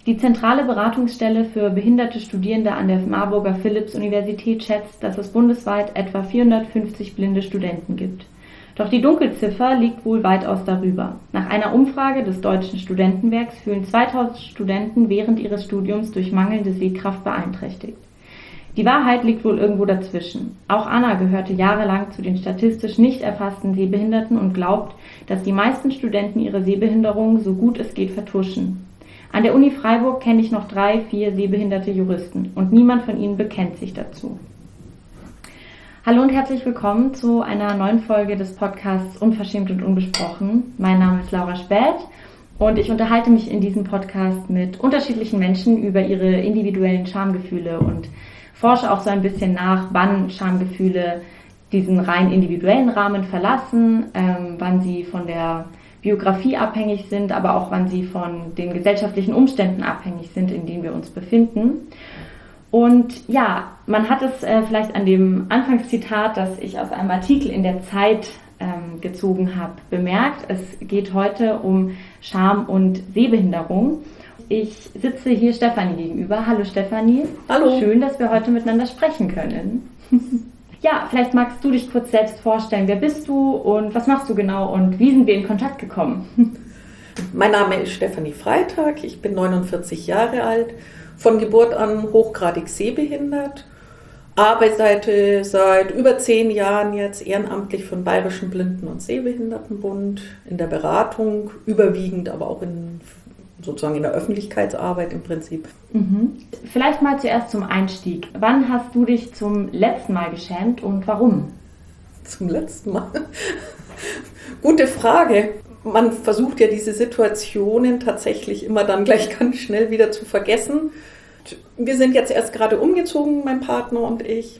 Die zentrale Beratungsstelle für behinderte Studierende an der Marburger Philipps-Universität schätzt, dass es bundesweit etwa 450 blinde Studenten gibt. Doch die Dunkelziffer liegt wohl weitaus darüber. Nach einer Umfrage des Deutschen Studentenwerks fühlen 2000 Studenten während ihres Studiums durch mangelnde Sehkraft beeinträchtigt. Die Wahrheit liegt wohl irgendwo dazwischen. Auch Anna gehörte jahrelang zu den statistisch nicht erfassten Sehbehinderten und glaubt, dass die meisten Studenten ihre Sehbehinderung so gut es geht vertuschen. An der Uni Freiburg kenne ich noch 3-4 sehbehinderte Juristen und niemand von ihnen bekennt sich dazu. Hallo und herzlich willkommen zu einer neuen Folge des Podcasts Unverschämt und Unbesprochen. Mein Name ist Laura Späth und ich unterhalte mich in diesem Podcast mit unterschiedlichen Menschen über ihre individuellen Schamgefühle und forsche auch so ein bisschen nach, wann Schamgefühle diesen rein individuellen Rahmen verlassen, wann sie von der Biografie abhängig sind, aber auch wann sie von den gesellschaftlichen Umständen abhängig sind, in denen wir uns befinden. Und ja, man hat es vielleicht an dem Anfangszitat, das ich aus einem Artikel in der Zeit gezogen habe, bemerkt. Es geht heute um Scham und Sehbehinderung. Ich sitze hier Stefanie gegenüber. Hallo Stefanie. Hallo. Schön, dass wir heute miteinander sprechen können. Ja, vielleicht magst du dich kurz selbst vorstellen. Wer bist du und was machst du genau und wie sind wir in Kontakt gekommen? Mein Name ist Stefanie Freitag, ich bin 49 Jahre alt, von Geburt an hochgradig sehbehindert, arbeite seit über 10 Jahren jetzt ehrenamtlich für den Bayerischen Blinden- und Sehbehindertenbund in der Beratung, überwiegend aber auch sozusagen in der Öffentlichkeitsarbeit im Prinzip. Vielleicht mal zuerst zum Einstieg. Wann hast du dich zum letzten Mal geschämt und warum? Zum letzten Mal? Gute Frage. Man versucht ja diese Situationen tatsächlich immer dann gleich ganz schnell wieder zu vergessen. Wir sind jetzt erst gerade umgezogen, mein Partner und ich.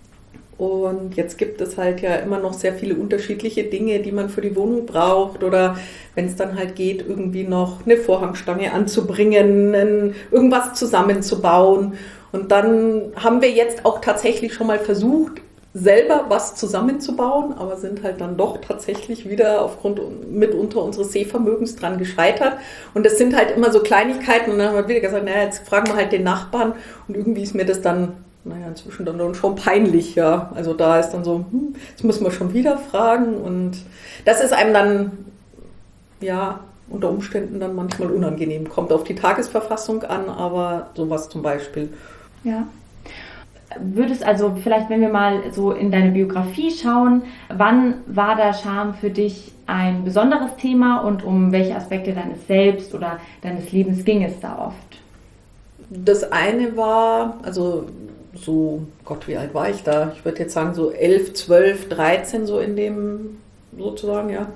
Und jetzt gibt es halt ja immer noch sehr viele unterschiedliche Dinge, die man für die Wohnung braucht. Oder wenn es dann halt geht, irgendwie noch eine Vorhangstange anzubringen, irgendwas zusammenzubauen. Und dann haben wir jetzt auch tatsächlich schon mal versucht, selber was zusammenzubauen, aber sind halt dann doch tatsächlich wieder aufgrund mitunter unseres Sehvermögens dran gescheitert. Und das sind halt immer so Kleinigkeiten. Und dann haben wir wieder gesagt, naja, jetzt fragen wir halt den Nachbarn. Und irgendwie ist mir das dann inzwischen dann schon peinlich, ja. Also da ist dann so, jetzt müssen wir schon wieder fragen. Und das ist einem dann, ja, unter Umständen dann manchmal unangenehm. Kommt auf die Tagesverfassung an, aber sowas zum Beispiel. Ja. Würdest also vielleicht, wenn wir mal so in deine Biografie schauen, wann war da Scham für dich ein besonderes Thema und um welche Aspekte deines Selbst oder deines Lebens ging es da oft? Das eine war, also so, Gott, wie alt war ich da? Ich würde jetzt sagen so 11, 12, 13 so in dem sozusagen, ja.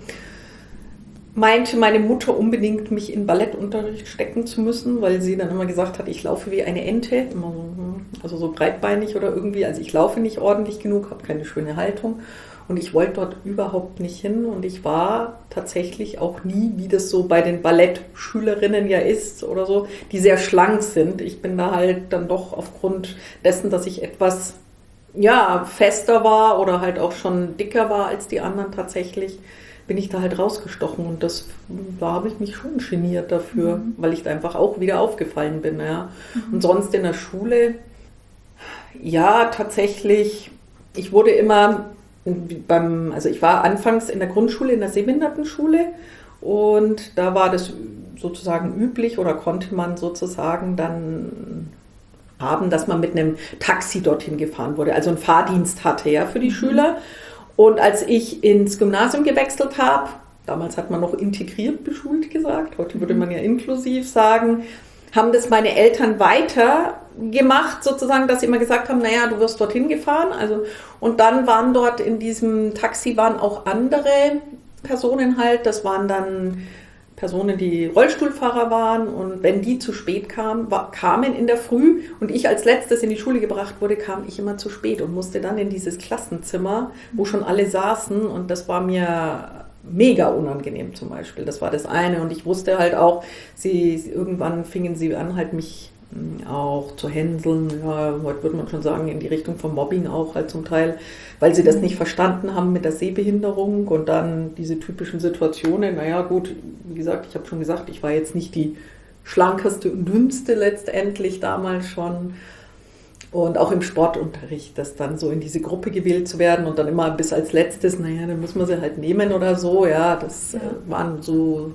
Meinte meine Mutter unbedingt, mich in Ballettunterricht stecken zu müssen, weil sie dann immer gesagt hat, ich laufe wie eine Ente, immer so, also so breitbeinig oder irgendwie, also ich laufe nicht ordentlich genug, habe keine schöne Haltung und ich wollte dort überhaupt nicht hin und ich war tatsächlich auch nie, wie das so bei den Ballettschülerinnen ja ist oder so, die sehr schlank sind. Ich bin da halt dann doch aufgrund dessen, dass ich etwas, ja, fester war oder halt auch schon dicker war als die anderen tatsächlich, bin ich da halt rausgestochen und da habe ich mich schon geniert dafür, weil ich da einfach auch wieder aufgefallen bin. Ja. Und sonst in der Schule, ja, tatsächlich, ich wurde immer also ich war anfangs in der Grundschule, in der Sehbehindertenschule und da war das sozusagen üblich oder konnte man sozusagen dann haben, dass man mit einem Taxi dorthin gefahren wurde, also einen Fahrdienst hatte, ja, für die Schüler. Und als ich ins Gymnasium gewechselt habe, damals hat man noch integriert beschult gesagt, heute würde man ja inklusiv sagen, haben das meine Eltern weiter gemacht, sozusagen, dass sie immer gesagt haben, naja, du wirst dorthin gefahren. Also, und dann waren dort in diesem Taxi waren auch andere Personen halt, das waren dann Personen, die Rollstuhlfahrer waren und wenn die zu spät kamen in der Früh und ich als letztes in die Schule gebracht wurde, kam ich immer zu spät und musste dann in dieses Klassenzimmer, wo schon alle saßen und das war mir mega unangenehm zum Beispiel. Das war das eine und ich wusste halt auch, irgendwann fingen sie an, halt mich auch zu hänseln, ja, heute würde man schon sagen, in die Richtung von Mobbing auch halt zum Teil, weil sie das nicht verstanden haben mit der Sehbehinderung und dann diese typischen Situationen, naja gut, wie gesagt, ich habe schon gesagt, ich war jetzt nicht die schlankeste und dünnste letztendlich damals schon. Und auch im Sportunterricht, das dann so in diese Gruppe gewählt zu werden und dann immer bis als letztes, naja, dann muss man sie halt nehmen oder so. Ja, das waren so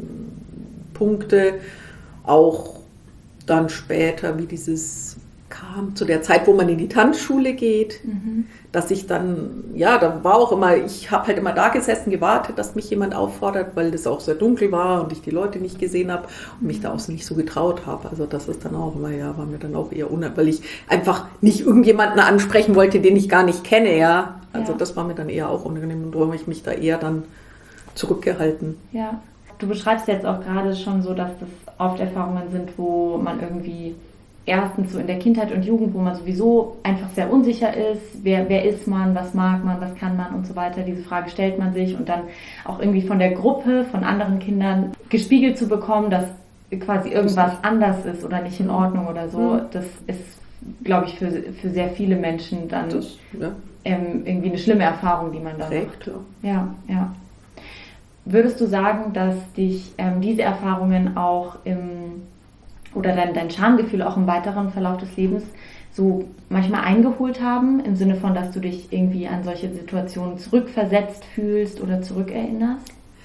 Punkte. Auch dann später, wie dieses kam, zu der Zeit, wo man in die Tanzschule geht, dass ich dann, ja, da war auch immer, ich habe halt immer da gesessen, gewartet, dass mich jemand auffordert, weil das auch sehr dunkel war und ich die Leute nicht gesehen habe und mich da auch nicht so getraut habe. Also das ist dann auch immer, ja, war mir dann auch eher weil ich einfach nicht irgendjemanden ansprechen wollte, den ich gar nicht kenne, ja. Also das war mir dann eher auch unangenehm und darum habe ich mich da eher dann zurückgehalten. Ja. Du beschreibst jetzt auch gerade schon so, dass das oft Erfahrungen sind, wo man irgendwie erstens so in der Kindheit und Jugend, wo man sowieso einfach sehr unsicher ist, wer ist man, was mag man, was kann man und so weiter. Diese Frage stellt man sich und dann auch irgendwie von der Gruppe, von anderen Kindern gespiegelt zu bekommen, dass quasi irgendwas anders ist oder nicht in Ordnung oder so. Das ist, glaube ich, für sehr viele Menschen dann irgendwie eine schlimme Erfahrung, die man da macht. Klar. Ja. Würdest du sagen, dass dich diese Erfahrungen auch oder dein Schamgefühl auch im weiteren Verlauf des Lebens so manchmal eingeholt haben, im Sinne von, dass du dich irgendwie an solche Situationen zurückversetzt fühlst oder zurückerinnerst?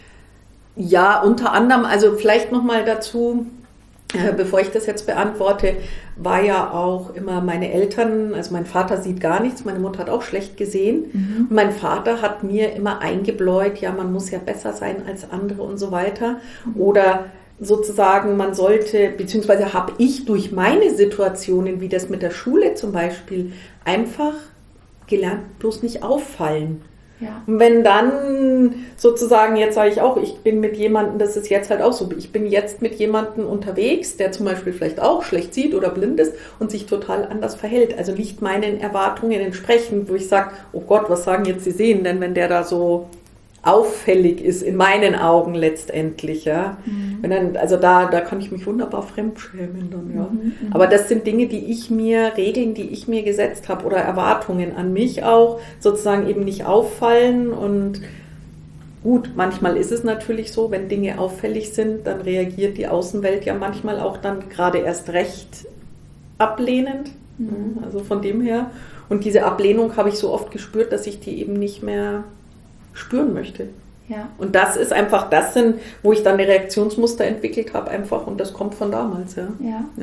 Ja, unter anderem, also vielleicht nochmal dazu, bevor ich das jetzt beantworte, war ja auch immer meine Eltern, also mein Vater sieht gar nichts, meine Mutter hat auch schlecht gesehen. Und mein Vater hat mir immer eingebläut, ja, man muss ja besser sein als andere und so weiter. Oder sozusagen, man sollte, beziehungsweise habe ich durch meine Situationen, wie das mit der Schule zum Beispiel, einfach gelernt, bloß nicht auffallen. Ja. Und wenn dann sozusagen, jetzt sage ich auch, ich bin mit jemandem, das ist jetzt halt auch so, ich bin jetzt mit jemandem unterwegs, der zum Beispiel vielleicht auch schlecht sieht oder blind ist und sich total anders verhält, also nicht meinen Erwartungen entsprechend, wo ich sage, oh Gott, was sagen jetzt die Sehenden, wenn der da so auffällig ist, in meinen Augen letztendlich, ja. Wenn dann, also da kann ich mich wunderbar fremdschämen dann, ja. Aber das sind Dinge, Regeln, die ich mir gesetzt habe oder Erwartungen an mich auch, sozusagen eben nicht auffallen und gut, manchmal ist es natürlich so, wenn Dinge auffällig sind, dann reagiert die Außenwelt ja manchmal auch dann gerade erst recht ablehnend, also von dem her. Und diese Ablehnung habe ich so oft gespürt, dass ich die eben nicht mehr spüren möchte. Ja. Und das ist einfach, das sind, wo ich dann eine Reaktionsmuster entwickelt habe einfach und das kommt von damals, ja.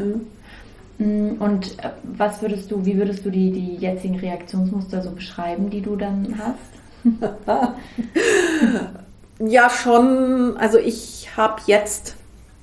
Und wie würdest du die jetzigen Reaktionsmuster so beschreiben, die du dann hast? Ja, schon, also ich habe jetzt,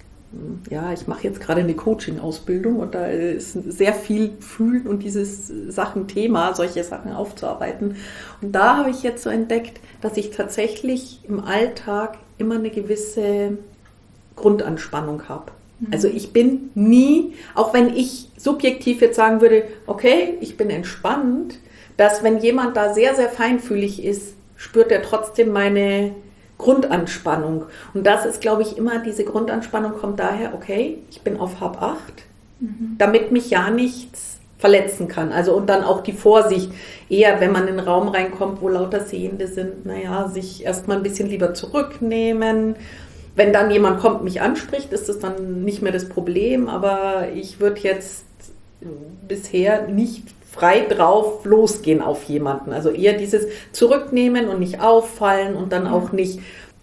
ich mache jetzt gerade eine Coaching-Ausbildung und da ist sehr viel Fühlen und dieses Thema, solche Sachen aufzuarbeiten. Und da habe ich jetzt so entdeckt, dass ich tatsächlich im Alltag immer eine gewisse Grundanspannung habe. Also ich bin nie, auch wenn ich subjektiv jetzt sagen würde, okay, ich bin entspannt, dass wenn jemand da sehr, sehr feinfühlig ist, spürt er trotzdem meine Grundanspannung. Und das ist, glaube ich, immer, diese Grundanspannung kommt daher, okay, ich bin auf Hab 8, damit mich ja nichts verletzen kann. Also und dann auch die Vorsicht, eher wenn man in einen Raum reinkommt, wo lauter Sehende sind, sich erstmal ein bisschen lieber zurücknehmen. Wenn dann jemand kommt, mich anspricht, ist das dann nicht mehr das Problem, aber ich würde jetzt bisher nicht frei drauf losgehen auf jemanden. Also eher dieses Zurücknehmen und nicht auffallen und dann auch nicht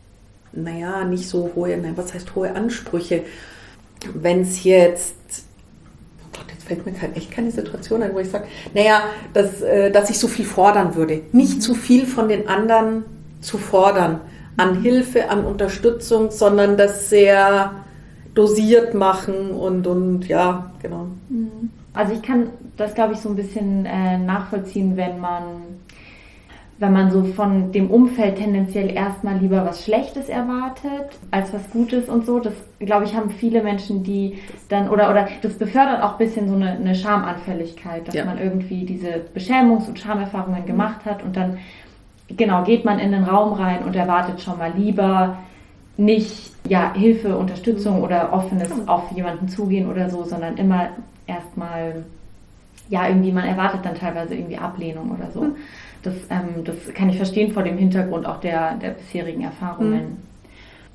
so hohe, was heißt hohe Ansprüche. Wenn es jetzt, oh Gott, jetzt fällt mir echt keine Situation ein, wo ich sage, dass ich so viel fordern würde. Nicht zu viel von den anderen zu fordern, an Hilfe, an Unterstützung, sondern das sehr dosiert machen und ja, genau. Also ich kann das, glaube ich, so ein bisschen nachvollziehen, wenn man so von dem Umfeld tendenziell erstmal lieber was Schlechtes erwartet, als was Gutes und so. Das, glaube ich, haben viele Menschen, die dann, oder das befördert auch ein bisschen so eine Schamanfälligkeit, dass man irgendwie diese Beschämungs- und Schamerfahrungen gemacht hat und dann, geht man in den Raum rein und erwartet schon mal lieber nicht, Hilfe, Unterstützung oder offenes auf jemanden zugehen oder so, sondern immer erstmal, irgendwie, man erwartet dann teilweise irgendwie Ablehnung oder so. Das kann ich verstehen vor dem Hintergrund auch der bisherigen Erfahrungen.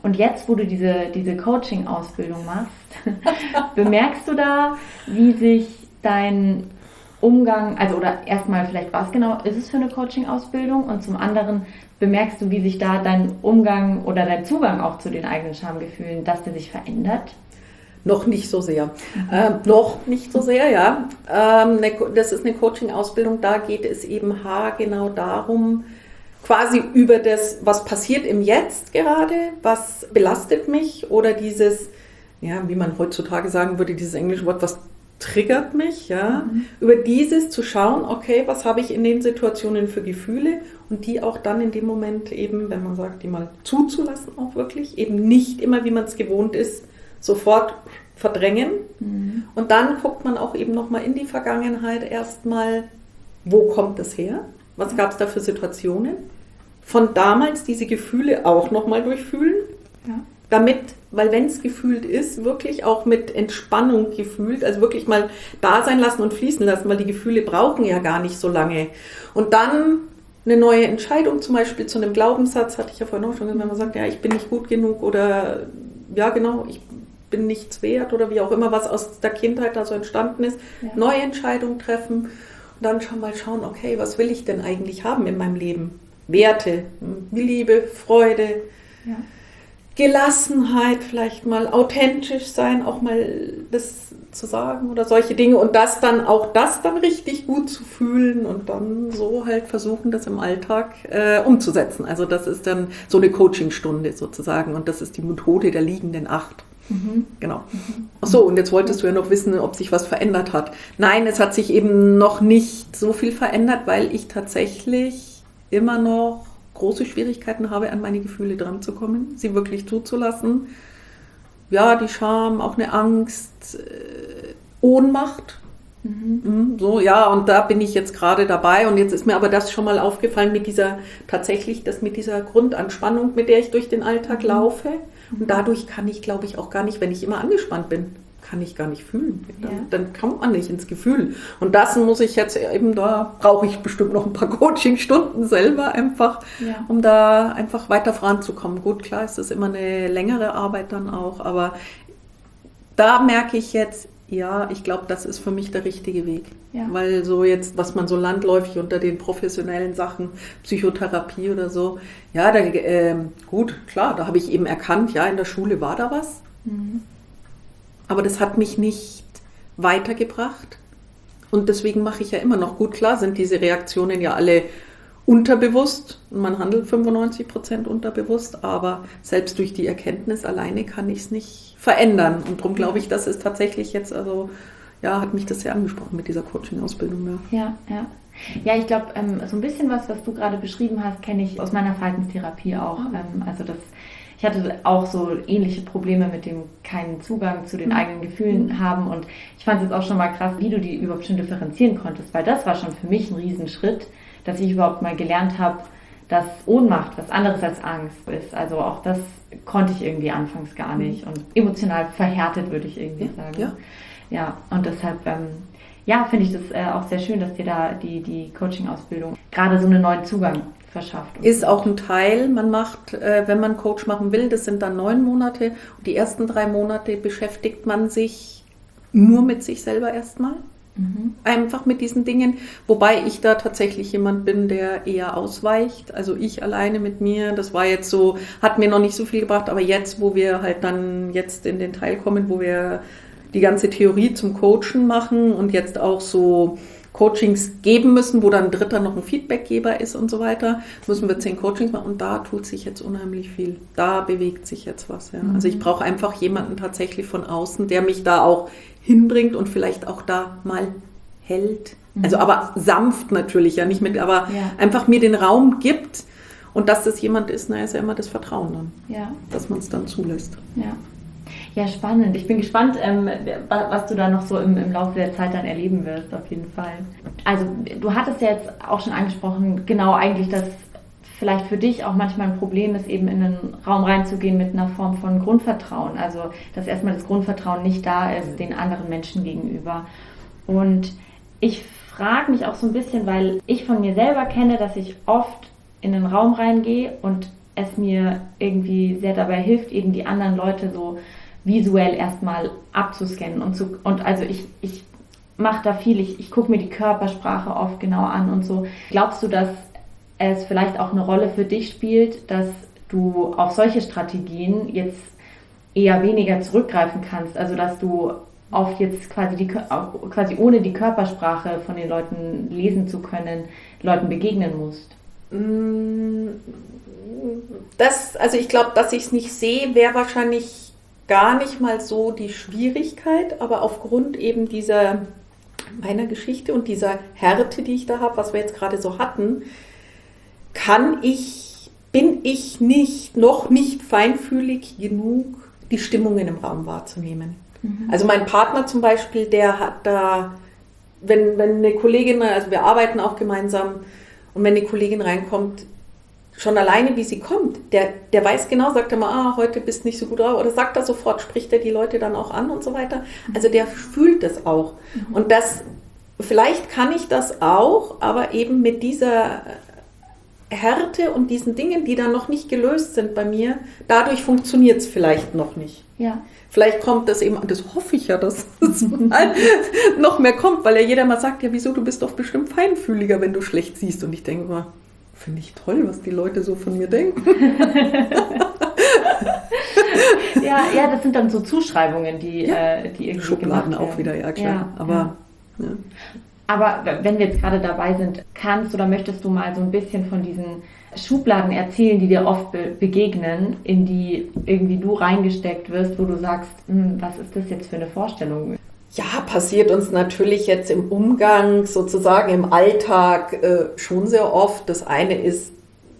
Und jetzt, wo du diese Coaching-Ausbildung machst, bemerkst du da, wie sich dein Umgang, also oder erstmal vielleicht, was genau ist es für eine Coaching-Ausbildung, und zum anderen bemerkst du, wie sich da dein Umgang oder dein Zugang auch zu den eigenen Schamgefühlen, dass der sich verändert? Noch nicht so sehr. Noch nicht so sehr, ja. Das ist eine Coaching-Ausbildung, da geht es eben genau darum, quasi über das, was passiert im Jetzt gerade, was belastet mich, oder dieses, ja, wie man heutzutage sagen würde, dieses englische Wort, was triggert mich, ja, über dieses zu schauen, okay, was habe ich in den Situationen für Gefühle, und die auch dann in dem Moment eben, wenn man sagt, die mal zuzulassen auch wirklich, eben nicht immer, wie man es gewohnt ist, sofort verdrängen. Und dann guckt man auch eben nochmal in die Vergangenheit erstmal, wo kommt das her? Was gab es da für Situationen? Von damals diese Gefühle auch nochmal durchfühlen, damit, weil wenn es gefühlt ist, wirklich auch mit Entspannung gefühlt, also wirklich mal da sein lassen und fließen lassen, weil die Gefühle brauchen ja gar nicht so lange. Und dann eine neue Entscheidung, zum Beispiel zu einem Glaubenssatz, hatte ich ja vorhin auch schon gesagt, wenn man sagt, ja, ich bin nicht gut genug, oder ja genau, ich bin nichts wert, oder wie auch immer, was aus der Kindheit da so entstanden ist, neue Entscheidungen treffen und dann schon mal schauen, okay, was will ich denn eigentlich haben in meinem Leben? Werte, Liebe, Freude, Gelassenheit, vielleicht mal authentisch sein, auch mal das zu sagen oder solche Dinge, und das dann richtig gut zu fühlen und dann so halt versuchen, das im Alltag umzusetzen. Also das ist dann so eine Coachingstunde sozusagen, und das ist die Methode der liegenden 8. Genau. Achso, und jetzt wolltest du ja noch wissen, ob sich was verändert hat. Nein, es hat sich eben noch nicht so viel verändert, weil ich tatsächlich immer noch große Schwierigkeiten habe, an meine Gefühle dran zu kommen, sie wirklich zuzulassen. Ja, die Scham, auch eine Angst, Ohnmacht. So, ja, und da bin ich jetzt gerade dabei, und jetzt ist mir aber das schon mal aufgefallen mit dieser Grundanspannung, mit der ich durch den Alltag laufe, und dadurch kann ich, glaube ich, auch gar nicht, wenn ich immer angespannt bin, kann ich gar nicht fühlen. Dann kommt man nicht ins Gefühl. Und das muss ich jetzt eben, da brauche ich bestimmt noch ein paar Coachingstunden selber einfach, um da einfach weiter voranzukommen. Gut, klar, ist das immer eine längere Arbeit dann auch, aber da merke ich jetzt, ja, ich glaube, das ist für mich der richtige Weg. Weil so jetzt, was man so landläufig unter den professionellen Sachen, Psychotherapie oder so, ja, gut, klar, da habe ich eben erkannt, ja, in der Schule war da was. Aber das hat mich nicht weitergebracht. Und deswegen mache ich ja immer noch, gut, klar sind diese Reaktionen ja alle unterbewusst. Man handelt 95% unterbewusst, aber selbst durch die Erkenntnis alleine kann ich es nicht verändern. Und darum glaube ich, das ist tatsächlich jetzt, also ja, hat mich das sehr angesprochen mit dieser Coaching-Ausbildung. Ja, ich glaube, so ein bisschen was du gerade beschrieben hast, kenne ich aus meiner Verhaltenstherapie auch. Ich hatte auch so ähnliche Probleme mit dem keinen Zugang zu den eigenen Gefühlen haben, und ich fand es jetzt auch schon mal krass, wie du die überhaupt schon differenzieren konntest, weil das war schon für mich ein Riesenschritt, dass ich überhaupt mal gelernt habe, dass Ohnmacht was anderes als Angst ist. Also auch das konnte ich irgendwie anfangs gar nicht, und emotional verhärtet, würde ich irgendwie sagen. Ja, und deshalb finde ich das auch sehr schön, dass dir da die Coaching-Ausbildung gerade so einen neuen Zugang verschafft. Ist auch ein Teil, man macht, wenn man Coach machen will, das sind dann 9 Monate, und die ersten 3 Monate beschäftigt man sich nur mit sich selber erstmal. Einfach mit diesen Dingen, wobei ich da tatsächlich jemand bin, der eher ausweicht, also ich alleine mit mir, das war jetzt so, hat mir noch nicht so viel gebracht, aber jetzt, wo wir halt dann jetzt in den Teil kommen, wo wir die ganze Theorie zum Coachen machen und jetzt auch so Coachings geben müssen, wo dann ein Dritter noch ein Feedbackgeber ist und so weiter, müssen wir 10 Coachings machen, und da tut sich jetzt unheimlich viel. Da bewegt sich jetzt was. Ja. Also ich brauche einfach jemanden tatsächlich von außen, der mich da auch hinbringt und vielleicht auch da mal hält. Also aber sanft natürlich, ja nicht mit, aber einfach mir den Raum gibt, und dass das jemand ist, ist ja immer das Vertrauen dann, dass man es dann zulässt. Ja, spannend. Ich bin gespannt, was du da noch so im Laufe der Zeit dann erleben wirst, auf jeden Fall. Also du hattest ja jetzt auch schon angesprochen, genau eigentlich, dass vielleicht für dich auch manchmal ein Problem ist, eben in einen Raum reinzugehen mit einer Form von Grundvertrauen. Also dass erstmal das Grundvertrauen nicht da ist den anderen Menschen gegenüber. Und ich frage mich auch so ein bisschen, weil ich von mir selber kenne, dass ich oft in einen Raum reingehe und es mir irgendwie sehr dabei hilft, eben die anderen Leute so visuell erstmal abzuscannen und also ich mache da viel, ich gucke mir die Körpersprache oft genau an und so. Glaubst du, dass es vielleicht auch eine Rolle für dich spielt, dass du auf solche Strategien jetzt eher weniger zurückgreifen kannst, also dass du oft jetzt quasi ohne die Körpersprache von den Leuten lesen zu können, Leuten begegnen musst? Also ich glaube, dass ich es nicht sehe, wäre wahrscheinlich gar nicht mal so die Schwierigkeit, aber aufgrund eben meiner Geschichte und dieser Härte, die ich da habe, was wir jetzt gerade so hatten, bin ich noch nicht feinfühlig genug, die Stimmungen im Raum wahrzunehmen. Mhm. Also mein Partner zum Beispiel, der hat da, wenn eine Kollegin, also wir arbeiten auch gemeinsam, und wenn eine Kollegin reinkommt, schon alleine wie sie kommt, der weiß genau, sagt er mal, heute bist nicht so gut drauf, oder sagt er sofort, spricht er die Leute dann auch an und so weiter. Also der fühlt das auch. Mhm. Und vielleicht kann ich das auch, aber eben mit dieser Härte und diesen Dingen, die dann noch nicht gelöst sind bei mir, dadurch funktioniert es vielleicht noch nicht. Ja. Vielleicht kommt das eben, das hoffe ich ja, dass es mal noch mehr kommt, weil ja jeder mal sagt, ja wieso, du bist doch bestimmt feinfühliger, wenn du schlecht siehst. Und ich denke mal, finde ich toll, was die Leute so von mir denken. ja, das sind dann so Zuschreibungen, die irgendwie Schubladen auch wieder, ja klar. Ja, aber ja. Aber wenn wir jetzt gerade dabei sind, kannst oder möchtest du mal so ein bisschen von diesen Schubladen erzählen, die dir oft begegnen, in die irgendwie du reingesteckt wirst, wo du sagst, was ist das jetzt für eine Vorstellung? Ja, passiert uns natürlich jetzt im Umgang, sozusagen im Alltag schon sehr oft. Das eine ist,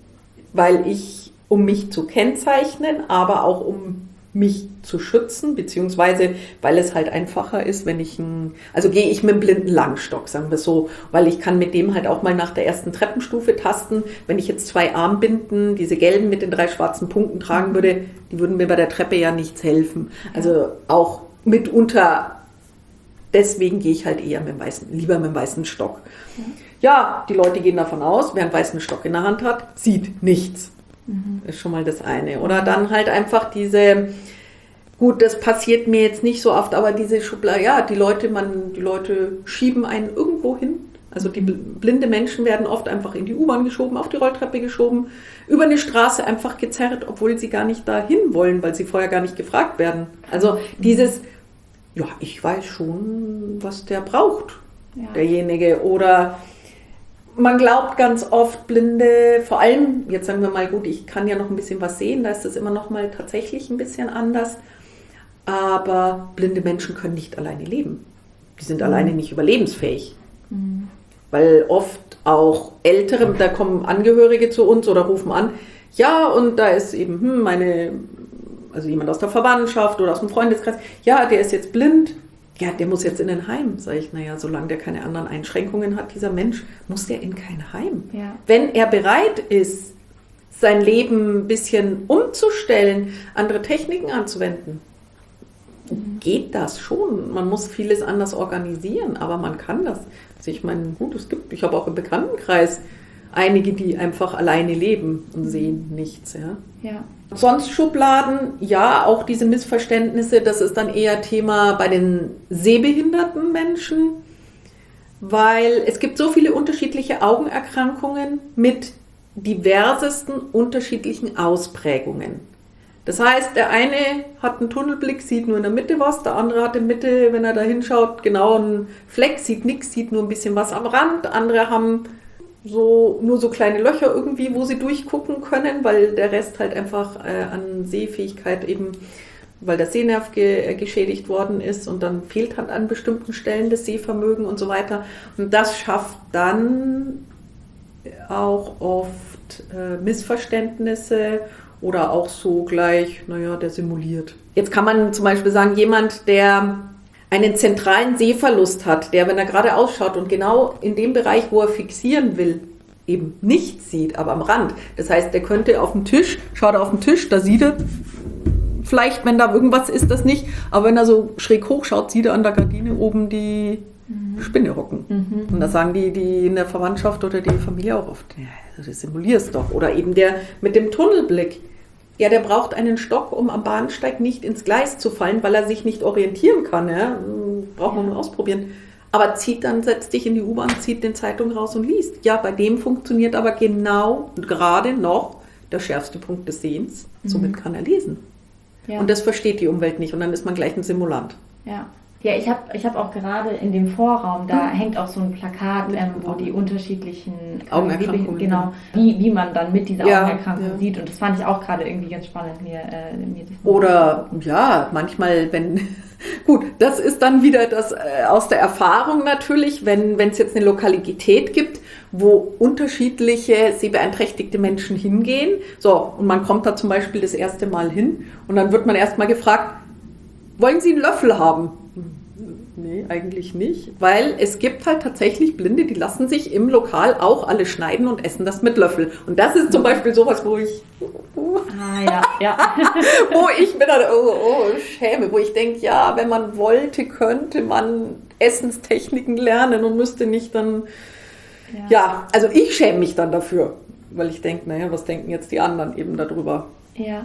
um mich zu kennzeichnen, aber auch um mich zu schützen, beziehungsweise weil es halt einfacher ist, gehe ich mit einem blinden Langstock, sagen wir so, weil ich kann mit dem halt auch mal nach der ersten Treppenstufe tasten. Wenn ich jetzt 2 Armbinden, diese gelben mit den 3 schwarzen Punkten tragen würde, die würden mir bei der Treppe ja nichts helfen. Also auch mitunter, deswegen gehe ich halt eher lieber mit dem weißen Stock. Ja, die Leute gehen davon aus, wer einen weißen Stock in der Hand hat, sieht nichts. Ist schon mal das eine. Oder dann halt einfach gut, das passiert mir jetzt nicht so oft, aber diese Schublade, ja, die Leute schieben einen irgendwo hin. Also die blinde Menschen werden oft einfach in die U-Bahn geschoben, auf die Rolltreppe geschoben, über eine Straße einfach gezerrt, obwohl sie gar nicht dahin wollen, weil sie vorher gar nicht gefragt werden. Also ja, ich weiß schon, was der braucht, derjenige. Oder man glaubt ganz oft, Blinde, vor allem, jetzt sagen wir mal, gut, ich kann ja noch ein bisschen was sehen, da ist das immer noch mal tatsächlich ein bisschen anders, aber blinde Menschen können nicht alleine leben. Die sind alleine nicht überlebensfähig. Mhm. Weil oft auch Ältere, da kommen Angehörige zu uns oder rufen an, ja, und da ist eben also jemand aus der Verwandtschaft oder aus dem Freundeskreis, ja, der ist jetzt blind, ja, der muss jetzt in ein Heim. Sag ich, naja, solange der keine anderen Einschränkungen hat, dieser Mensch, muss der in kein Heim. Ja. Wenn er bereit ist, sein Leben ein bisschen umzustellen, andere Techniken anzuwenden, geht das schon. Man muss vieles anders organisieren, aber man kann das. Also ich meine, gut, ich habe auch im Bekanntenkreis einige, die einfach alleine leben und sehen nichts. Ja. Sonst Schubladen, ja, auch diese Missverständnisse, das ist dann eher Thema bei den sehbehinderten Menschen, weil es gibt so viele unterschiedliche Augenerkrankungen mit diversesten unterschiedlichen Ausprägungen. Das heißt, der eine hat einen Tunnelblick, sieht nur in der Mitte was, der andere hat in der Mitte, wenn er da hinschaut, genau einen Fleck, sieht nichts, sieht nur ein bisschen was am Rand, andere haben nur so kleine Löcher irgendwie, wo sie durchgucken können, weil der Rest halt einfach an Sehfähigkeit eben, weil der Sehnerv geschädigt worden ist und dann fehlt halt an bestimmten Stellen das Sehvermögen und so weiter. Und das schafft dann auch oft Missverständnisse oder auch so gleich, der simuliert. Jetzt kann man zum Beispiel sagen, jemand, der einen zentralen Sehverlust hat, der, wenn er gerade ausschaut und genau in dem Bereich, wo er fixieren will, eben nichts sieht, aber am Rand. Das heißt, der könnte schaut er auf den Tisch, da sieht er vielleicht, wenn da irgendwas ist, das nicht, aber wenn er so schräg hoch schaut, sieht er an der Gardine oben die Spinne hocken. Und da sagen die in der Verwandtschaft oder die Familie auch oft, ja, das simulierst doch. Oder eben der mit dem Tunnelblick. Ja, der braucht einen Stock, um am Bahnsteig nicht ins Gleis zu fallen, weil er sich nicht orientieren kann. Ja? Braucht man mal ausprobieren. Aber setzt dich in die U-Bahn, zieht den Zeitung raus und liest. Ja, bei dem funktioniert aber genau gerade noch der schärfste Punkt des Sehens. Somit kann er lesen. Ja. Und das versteht die Umwelt nicht. Und dann ist man gleich ein Simulant. Ja. Ja, ich hab auch gerade in dem Vorraum, da hängt auch so ein Plakat, wo die unterschiedlichen Augenerkrankungen, genau, wie man dann mit dieser Augenerkrankung sieht. Und das fand ich auch gerade irgendwie ganz spannend, mir das oder ja, manchmal, gut, das ist dann wieder das aus der Erfahrung natürlich, wenn es jetzt eine Lokalität gibt, wo unterschiedliche sehbeeinträchtigte Menschen hingehen. So, und man kommt da zum Beispiel das erste Mal hin und dann wird man erstmal gefragt, wollen Sie einen Löffel haben? Nee, eigentlich nicht, weil es gibt halt tatsächlich Blinde, die lassen sich im Lokal auch alle schneiden und essen das mit Löffel. Und das ist zum Beispiel sowas, wo ich wo ich mir dann schäme, wo ich denke, ja, wenn man wollte, könnte man Essenstechniken lernen und müsste nicht dann, also ich schäme mich dann dafür, weil ich denke, naja, was denken jetzt die anderen eben darüber? Ja.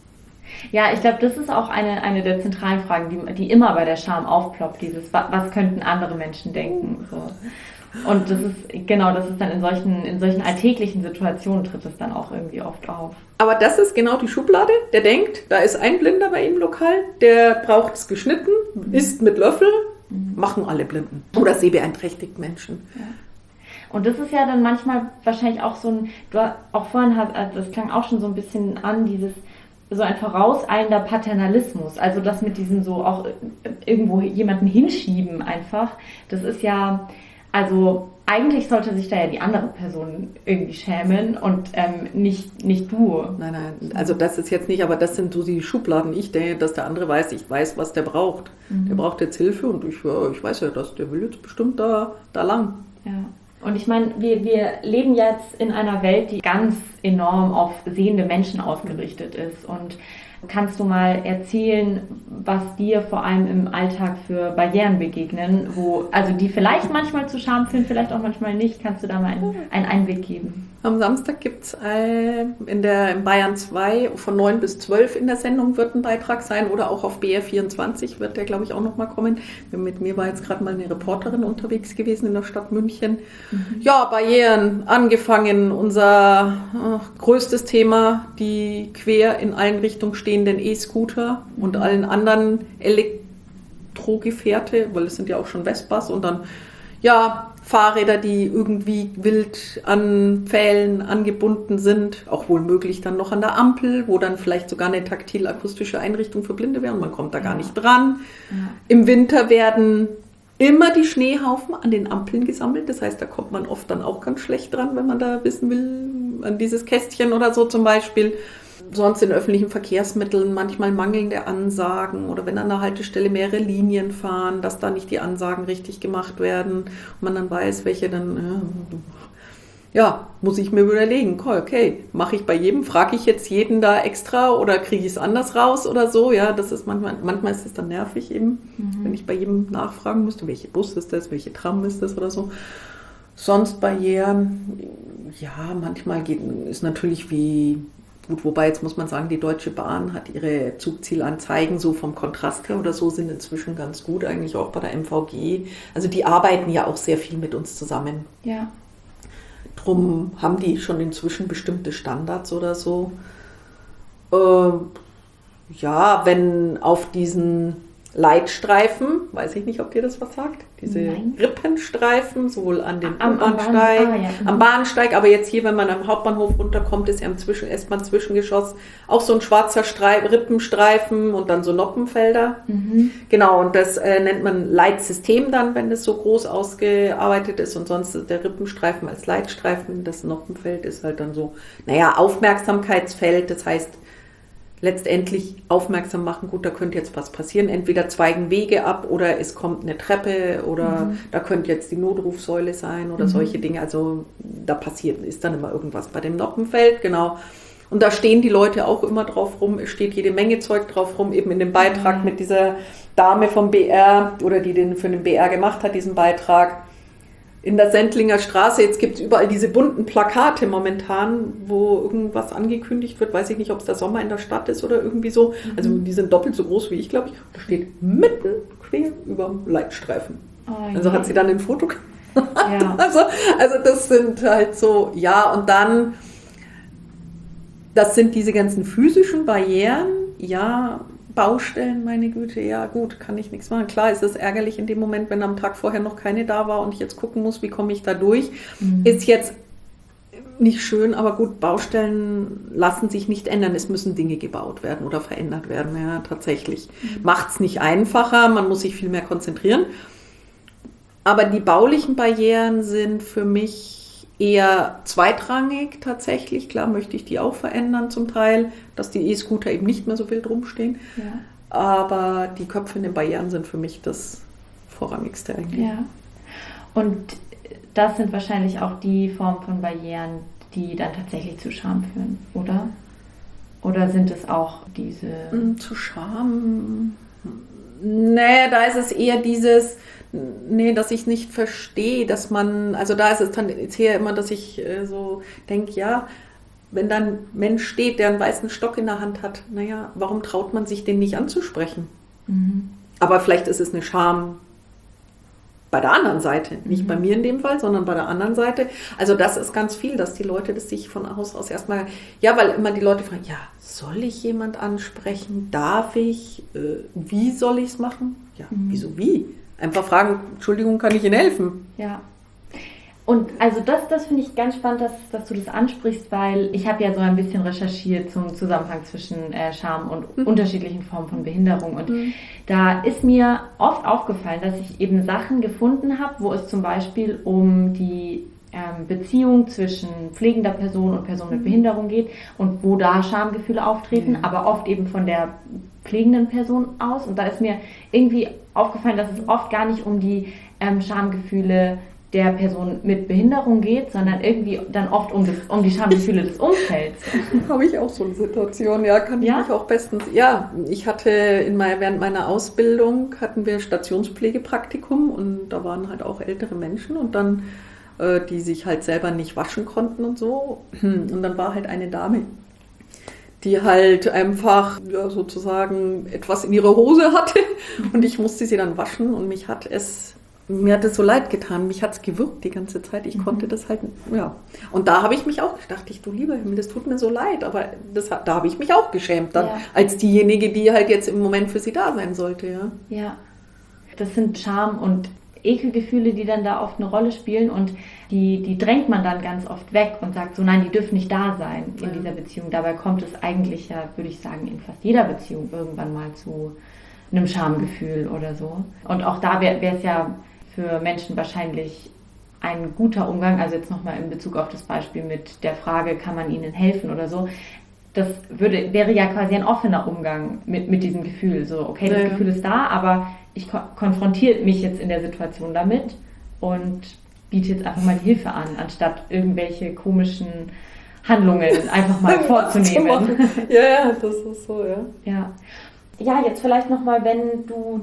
Ja, ich glaube, das ist auch eine der zentralen Fragen, die immer bei der Scham aufploppt, dieses, was könnten andere Menschen denken? So. Und das ist dann in solchen alltäglichen Situationen tritt es dann auch irgendwie oft auf. Aber das ist genau die Schublade, der denkt, da ist ein Blinder bei ihm lokal, der braucht es geschnitten, isst mit Löffel, machen alle Blinden oder sehbeeinträchtigten Menschen. Ja. Und das ist ja dann manchmal wahrscheinlich auch so auch vorhin das klang auch schon so ein bisschen an, so ein vorauseilender Paternalismus, also das mit diesem so auch irgendwo jemanden hinschieben einfach, das ist ja, also eigentlich sollte sich da ja die andere Person irgendwie schämen und nicht du. Nein, also das ist jetzt nicht, aber das sind so die Schubladen. Ich denke, dass der andere weiß, ich weiß, was der braucht. Der braucht jetzt Hilfe und ich weiß ja, dass der will jetzt bestimmt da lang. Ja. Und ich meine, wir leben jetzt in einer Welt, die ganz enorm auf sehende Menschen ausgerichtet ist. Und kannst du mal erzählen, was dir vor allem im Alltag für Barrieren begegnen, also die vielleicht manchmal zu Scham führen, vielleicht auch manchmal nicht? Kannst du da mal einen Einblick geben? Am Samstag gibt es in Bayern 2 von 9 bis 12 in der Sendung wird ein Beitrag sein oder auch auf BR24 wird der, glaube ich, auch nochmal kommen. Mit mir war jetzt gerade mal eine Reporterin unterwegs gewesen in der Stadt München. Ja, Barrieren, angefangen, unser größtes Thema, die quer in allen Richtungen stehenden E-Scooter und allen anderen Elektrogefährte, weil es sind ja auch schon Vespas und dann Fahrräder, die irgendwie wild an Pfählen angebunden sind, auch wohl möglich dann noch an der Ampel, wo dann vielleicht sogar eine taktil-akustische Einrichtung für Blinde wäre und man kommt da gar nicht dran. Ja. Im Winter werden immer die Schneehaufen an den Ampeln gesammelt, das heißt, da kommt man oft dann auch ganz schlecht dran, wenn man da wissen will, an dieses Kästchen oder so zum Beispiel. Sonst in öffentlichen Verkehrsmitteln manchmal mangelnde Ansagen oder wenn an der Haltestelle mehrere Linien fahren, dass da nicht die Ansagen richtig gemacht werden und man dann weiß, welche dann, muss ich mir überlegen, okay, mache ich bei jedem, frage ich jetzt jeden da extra oder kriege ich es anders raus oder so, ja, das ist manchmal ist es dann nervig eben, wenn ich bei jedem nachfragen müsste, welche Bus ist das, welche Tram ist das oder so. Sonst Barrieren, manchmal ist natürlich gut, wobei jetzt muss man sagen, die Deutsche Bahn hat ihre Zugzielanzeigen so vom Kontrast her oder so sind inzwischen ganz gut, eigentlich auch bei der MVG. Also die arbeiten ja auch sehr viel mit uns zusammen. Ja. Drum haben die schon inzwischen bestimmte Standards oder so. Wenn auf diesen Leitstreifen, weiß ich nicht, ob dir das was sagt, diese Rippenstreifen, sowohl an dem U-Bahnsteig, am Bahnsteig, aber jetzt hier, wenn man am Hauptbahnhof runterkommt, ist ja im S-Bahn-Zwischengeschoss auch so ein schwarzer Rippenstreifen und dann so Noppenfelder. Genau, und das nennt man Leitsystem dann, wenn das so groß ausgearbeitet ist und sonst ist der Rippenstreifen als Leitstreifen, das Noppenfeld ist halt dann so, Aufmerksamkeitsfeld, das heißt, letztendlich aufmerksam machen, gut, da könnte jetzt was passieren, entweder zweigen Wege ab oder es kommt eine Treppe oder da könnte jetzt die Notrufsäule sein oder solche Dinge, also da ist dann immer irgendwas bei dem Noppenfeld, genau. Und da stehen die Leute auch immer drauf rum, es steht jede Menge Zeug drauf rum, eben in dem Beitrag mit dieser Dame vom BR oder die den für den BR gemacht hat, diesen Beitrag, in der Sendlinger Straße, jetzt gibt es überall diese bunten Plakate momentan, wo irgendwas angekündigt wird, weiß ich nicht, ob es der Sommer in der Stadt ist oder irgendwie so. Also die sind doppelt so groß wie ich, glaube ich. Da steht mitten quer über dem Leitstreifen. Oh, also hat sie dann ein Foto gemacht. Ja. Also das sind halt so, ja, und dann, das sind diese ganzen physischen Barrieren, ja, Baustellen, meine Güte, ja gut, kann ich nichts machen. Klar ist es ärgerlich in dem Moment, wenn am Tag vorher noch keine da war und ich jetzt gucken muss, wie komme ich da durch. Ist jetzt nicht schön, aber gut, Baustellen lassen sich nicht ändern. Es müssen Dinge gebaut werden oder verändert werden, ja, tatsächlich. Macht es nicht einfacher, man muss sich viel mehr konzentrieren. Aber die baulichen Barrieren sind für mich eher zweitrangig tatsächlich. Klar möchte ich die auch verändern zum Teil, dass die E-Scooter eben nicht mehr so wild rumstehen. Ja. Aber die Köpfe in den Barrieren sind für mich das Vorrangigste eigentlich. Ja. Und das sind wahrscheinlich auch die Formen von Barrieren, die dann tatsächlich zu Scham führen, oder? Oder sind es auch diese... Zu Scham? Nee, da ist es eher dieses... Nee, dass ich nicht verstehe, dass man, also da ist es dann jetzt eher immer, dass ich so denke, ja, wenn dann ein Mensch steht, der einen weißen Stock in der Hand hat, naja, warum traut man sich den nicht anzusprechen? Aber vielleicht ist es eine Scham bei der anderen Seite, nicht bei mir in dem Fall, sondern bei der anderen Seite. Also das ist ganz viel, dass die Leute das sich von Haus aus erstmal, ja, weil immer die Leute fragen, ja, soll ich jemand ansprechen? Darf ich? Wie soll ich es machen? Ja, wieso wie? Einfach fragen, Entschuldigung, kann ich Ihnen helfen? Ja. Und also das finde ich ganz spannend, dass du das ansprichst, weil ich habe ja so ein bisschen recherchiert zum Zusammenhang zwischen Scham und unterschiedlichen Formen von Behinderung. Und da ist mir oft aufgefallen, dass ich eben Sachen gefunden habe, wo es zum Beispiel um die Beziehung zwischen pflegender Person und Person mit Behinderung geht und wo da Schamgefühle auftreten, aber oft eben von der pflegenden Person aus. Und da ist mir irgendwie aufgefallen, dass es oft gar nicht um die Schamgefühle der Person mit Behinderung geht, sondern irgendwie dann oft um die Schamgefühle des Umfelds. Habe ich auch so eine Situation, ja, kann ich mich auch bestens. Ja, ich hatte während meiner Ausbildung hatten wir Stationspflegepraktikum und da waren halt auch ältere Menschen und dann die sich halt selber nicht waschen konnten und so. Und dann war halt eine Dame, die halt einfach ja, sozusagen etwas in ihrer Hose hatte und ich musste sie dann waschen und mir hat es so leid getan, mich hat es gewürgt die ganze Zeit, ich konnte das halt, ja. Und da habe ich mich auch gedacht, du lieber Himmel, das tut mir so leid, aber da habe ich mich auch geschämt dann, als diejenige, die halt jetzt im Moment für sie da sein sollte, ja. Ja, das sind Scham- und Ekelgefühle, die dann da oft eine Rolle spielen und die drängt man dann ganz oft weg und sagt so, nein, die dürfen nicht da sein in dieser Beziehung. Dabei kommt es eigentlich ja, würde ich sagen, in fast jeder Beziehung irgendwann mal zu einem Schamgefühl oder so. Und auch da wäre es ja für Menschen wahrscheinlich ein guter Umgang, also jetzt nochmal in Bezug auf das Beispiel mit der Frage, kann man ihnen helfen oder so, das wäre ja quasi ein offener Umgang mit diesem Gefühl. So, okay, das Gefühl ist da, aber ich konfrontiere mich jetzt in der Situation damit und biete jetzt einfach mal Hilfe an, anstatt irgendwelche komischen Handlungen einfach mal vorzunehmen. Ja, das ist so, ja. Ja, jetzt vielleicht nochmal, wenn du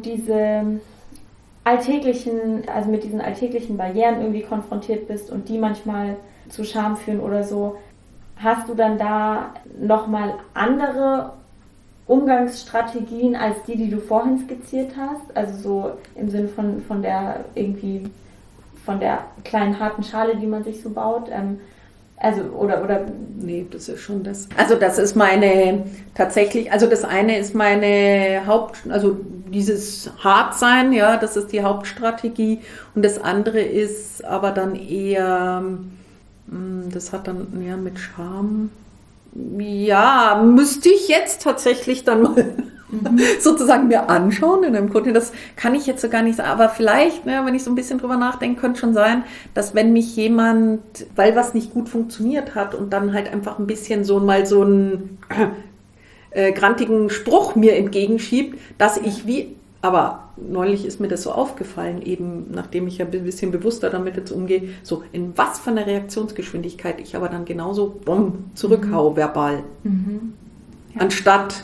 mit diesen alltäglichen Barrieren irgendwie konfrontiert bist und die manchmal zu Scham führen oder so, hast du dann da nochmal andere Umgangsstrategien als die du vorhin skizziert hast? Also so im Sinne von der kleinen harten Schale, die man sich so baut? Oder nee, das ist schon das. Also das ist das eine ist meine also dieses Hartsein, ja, das ist die Hauptstrategie und das andere ist aber dann eher, das hat dann ja mit Scham, ja, müsste ich jetzt tatsächlich dann mal sozusagen mir anschauen in einem Kontext. Das kann ich jetzt so gar nicht sagen, aber vielleicht, ne, wenn ich so ein bisschen drüber nachdenke, könnte schon sein, dass wenn mich jemand, weil was nicht gut funktioniert hat und dann halt einfach ein bisschen so einen grantigen Spruch mir entgegenschiebt, dass ich aber neulich ist mir das so aufgefallen, eben nachdem ich ja ein bisschen bewusster damit jetzt umgehe, so in was für einer Reaktionsgeschwindigkeit ich aber dann genauso zurückhau verbal. Ja. Anstatt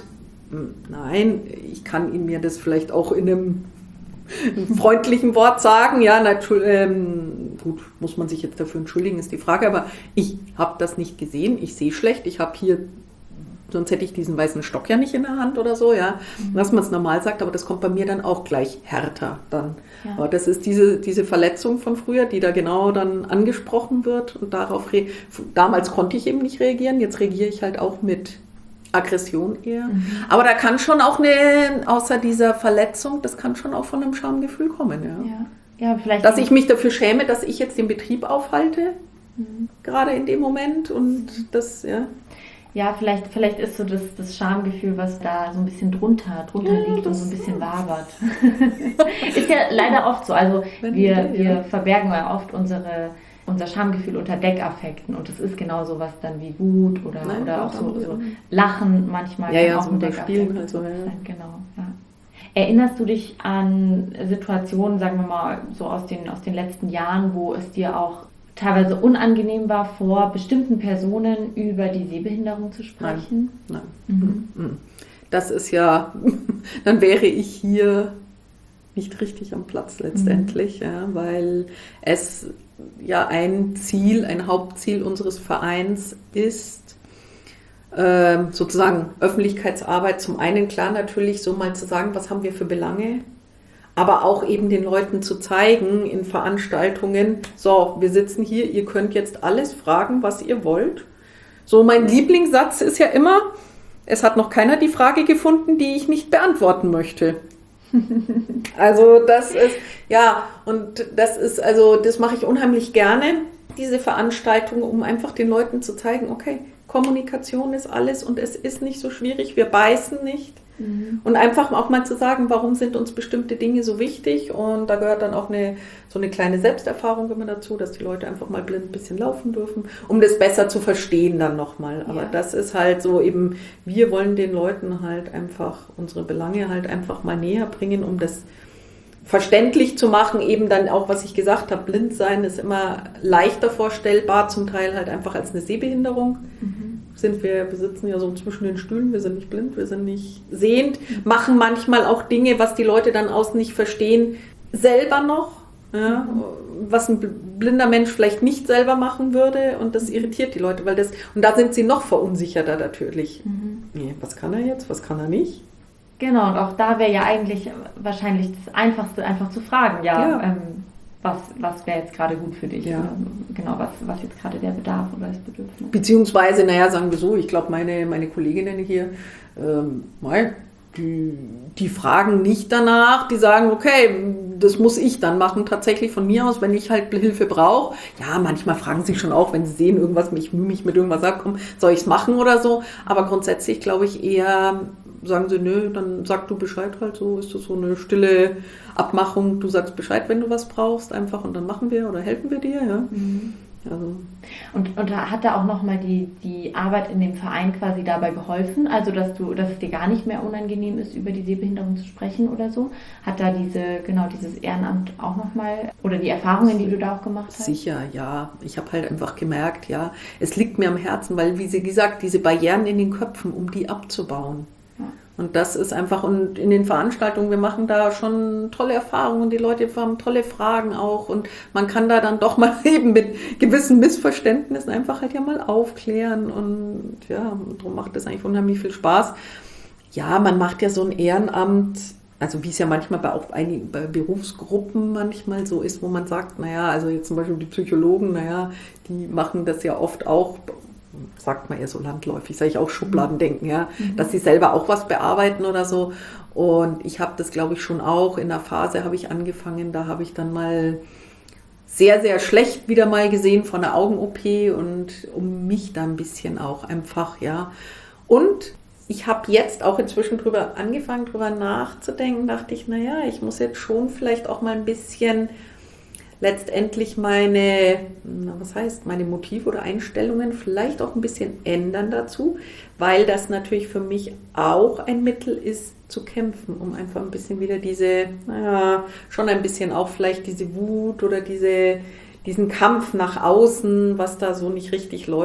Nein, ich kann Ihnen mir das vielleicht auch in einem freundlichen Wort sagen. Ja, gut, muss man sich jetzt dafür entschuldigen, ist die Frage, aber ich habe das nicht gesehen. Ich sehe schlecht. Ich habe hier, sonst hätte ich diesen weißen Stock ja nicht in der Hand oder so, ja. Was man es normal sagt, aber das kommt bei mir dann auch gleich härter dann. Ja. Aber das ist diese Verletzung von früher, die da genau dann angesprochen wird und darauf damals konnte ich eben nicht reagieren, jetzt reagiere ich halt auch mit Aggression eher. Aber da kann schon auch außer dieser Verletzung, das kann schon auch von einem Schamgefühl kommen, ja. Vielleicht dass ich mich dafür schäme, dass ich jetzt den Betrieb aufhalte, gerade in dem Moment und das, ja. Ja, vielleicht ist so das Schamgefühl, was da so ein bisschen drunter liegt und so ein bisschen wabert. Ist ja leider oft so. Also wir verbergen ja oft unser Schamgefühl unter Deckaffekten und das ist genau so was dann wie Wut oder auch so Lachen manchmal kann auch ein Deckaffekt halt so, sein. Genau, ja. Erinnerst du dich an Situationen, sagen wir mal, so aus den letzten Jahren, wo es dir auch teilweise unangenehm war, vor bestimmten Personen über die Sehbehinderung zu sprechen? Nein. Das ist ja, dann wäre ich hier nicht richtig am Platz letztendlich, ja, weil es ja ein Hauptziel unseres Vereins ist, sozusagen Öffentlichkeitsarbeit zum einen, klar natürlich so mal zu sagen, was haben wir für Belange, aber auch eben den Leuten zu zeigen in Veranstaltungen, so, wir sitzen hier, ihr könnt jetzt alles fragen, was ihr wollt. So, mein Lieblingssatz ist ja immer, es hat noch keiner die Frage gefunden, die ich nicht beantworten möchte. Also das ist, ja, und das ist, also das mache ich unheimlich gerne, diese Veranstaltung, um einfach den Leuten zu zeigen, okay, Kommunikation ist alles und es ist nicht so schwierig, wir beißen nicht. Und einfach auch mal zu sagen, warum sind uns bestimmte Dinge so wichtig und da gehört dann auch so eine kleine Selbsterfahrung immer dazu, dass die Leute einfach mal blind ein bisschen laufen dürfen, um das besser zu verstehen dann nochmal. Aber das ist halt so eben, wir wollen den Leuten halt einfach unsere Belange halt einfach mal näher bringen, um das verständlich zu machen, eben dann auch, was ich gesagt habe, blind sein ist immer leichter vorstellbar, zum Teil halt einfach als eine Sehbehinderung. Wir sitzen ja so zwischen den Stühlen, wir sind nicht blind, wir sind nicht sehend, machen manchmal auch Dinge, was die Leute dann außen nicht verstehen, selber noch, ja, was ein blinder Mensch vielleicht nicht selber machen würde und das irritiert die Leute, und da sind sie noch verunsicherter natürlich. Nee, was kann er jetzt, was kann er nicht? Genau, und auch da wäre ja eigentlich wahrscheinlich das Einfachste, einfach zu fragen, was wäre jetzt gerade gut für dich? Ja. Oder genau, was jetzt gerade der Bedarf oder das Bedürfnis? Beziehungsweise, sagen wir so, ich glaube, meine Kolleginnen hier, die fragen nicht danach, die sagen, okay, das muss ich dann machen, tatsächlich von mir aus, wenn ich halt Hilfe brauche. Ja, manchmal fragen sie schon auch, wenn sie sehen, mich mit irgendwas abkommen, soll ich es machen oder so. Aber grundsätzlich glaube ich eher, sagen sie, nö, dann sag du Bescheid halt so, ist das so eine stille Abmachung, du sagst Bescheid, wenn du was brauchst, einfach und dann machen wir oder helfen wir dir, ja. Also. Und hat da auch nochmal die Arbeit in dem Verein quasi dabei geholfen, also dass es dir gar nicht mehr unangenehm ist, über die Sehbehinderung zu sprechen oder so? Hat da dieses Ehrenamt auch nochmal, oder die Erfahrungen, die du da auch gemacht hast? Sicher, ja. Ich habe halt einfach gemerkt, ja, es liegt mir am Herzen, weil, wie sie gesagt, diese Barrieren in den Köpfen, um die abzubauen. Und das ist einfach, und in den Veranstaltungen, wir machen da schon tolle Erfahrungen, die Leute haben tolle Fragen auch und man kann da dann doch mal eben mit gewissen Missverständnissen einfach halt ja mal aufklären und ja, darum macht das eigentlich unheimlich viel Spaß. Ja, man macht ja so ein Ehrenamt, also wie es ja manchmal bei Berufsgruppen manchmal so ist, wo man sagt, also jetzt zum Beispiel die Psychologen, die machen das ja oft auch, sagt man eher so landläufig, sage ich auch Schubladendenken, ja, dass sie selber auch was bearbeiten oder so. Und ich habe das, glaube ich, schon auch in der Phase habe ich angefangen, da habe ich dann mal sehr, sehr schlecht wieder mal gesehen von der Augen-OP und um mich da ein bisschen auch einfach, ja. Und ich habe jetzt auch inzwischen angefangen, drüber nachzudenken, dachte ich, ich muss jetzt schon vielleicht auch mal ein bisschen letztendlich meine Motive oder Einstellungen vielleicht auch ein bisschen ändern dazu, weil das natürlich für mich auch ein Mittel ist, zu kämpfen, um einfach ein bisschen wieder schon ein bisschen auch vielleicht diese Wut oder diesen Kampf nach außen, was da so nicht richtig läuft,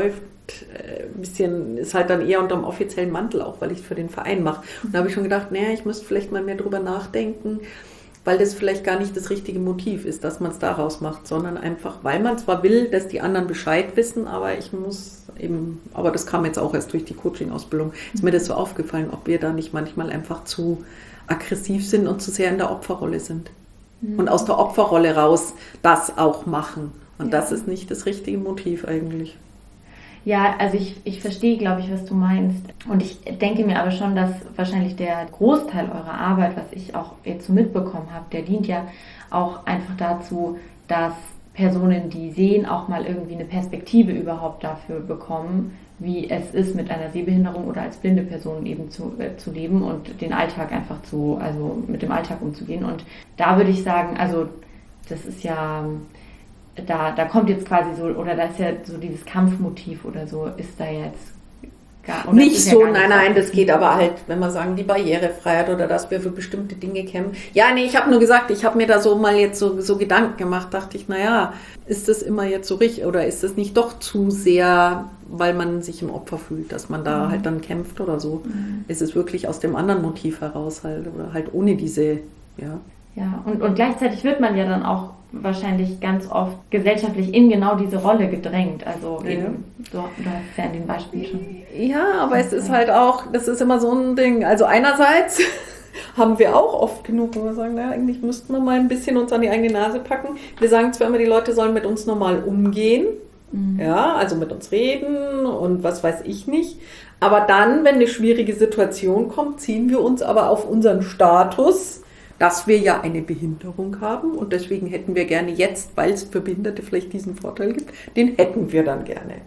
ein bisschen, ist halt dann eher unterm offiziellen Mantel auch, weil ich es für den Verein mache. Und da habe ich schon gedacht, naja, ich müsste vielleicht mal mehr drüber nachdenken, weil das vielleicht gar nicht das richtige Motiv ist, dass man es daraus macht, sondern einfach, weil man zwar will, dass die anderen Bescheid wissen, aber ich muss eben, aber das kam jetzt auch erst durch die Coaching-Ausbildung, ist mir das so aufgefallen, ob wir da nicht manchmal einfach zu aggressiv sind und zu sehr in der Opferrolle sind. Und aus der Opferrolle raus das auch machen. Und das ist nicht das richtige Motiv eigentlich. Ja, also ich verstehe, glaube ich, was du meinst. Und ich denke mir aber schon, dass wahrscheinlich der Großteil eurer Arbeit, was ich auch jetzt so mitbekommen habe, der dient ja auch einfach dazu, dass Personen, die sehen, auch mal irgendwie eine Perspektive überhaupt dafür bekommen, wie es ist, mit einer Sehbehinderung oder als blinde Person eben zu leben und den Alltag einfach also mit dem Alltag umzugehen. Und da würde ich sagen, also das ist ja... Da kommt jetzt quasi so, oder da ist ja so dieses Kampfmotiv oder so, ist da jetzt gar nicht so, ja nein, das geht aber halt, wenn wir sagen, die Barrierefreiheit oder dass wir für bestimmte Dinge kämpfen. Ja, nee, ich habe nur gesagt, ich habe mir da so mal jetzt so Gedanken gemacht, dachte ich, naja, ist das immer jetzt so richtig oder ist das nicht doch zu sehr, weil man sich im Opfer fühlt, dass man da halt dann kämpft oder so? Ist es wirklich aus dem anderen Motiv heraus halt oder halt ohne diese, ja. Ja, und gleichzeitig wird man ja dann auch wahrscheinlich ganz oft gesellschaftlich in genau diese Rolle gedrängt. Also eben, du hast es ja in den Beispielen schon. Ja, aber es ist halt auch, das ist immer so ein Ding. Also einerseits haben wir auch oft genug, wo wir sagen, naja, eigentlich müssten wir mal ein bisschen uns an die eigene Nase packen. Wir sagen zwar immer, die Leute sollen mit uns normal umgehen, ja, also mit uns reden und was weiß ich nicht. Aber dann, wenn eine schwierige Situation kommt, ziehen wir uns aber auf unseren Status, dass wir ja eine Behinderung haben und deswegen hätten wir gerne jetzt, weil es für Behinderte vielleicht diesen Vorteil gibt, den hätten wir dann gerne.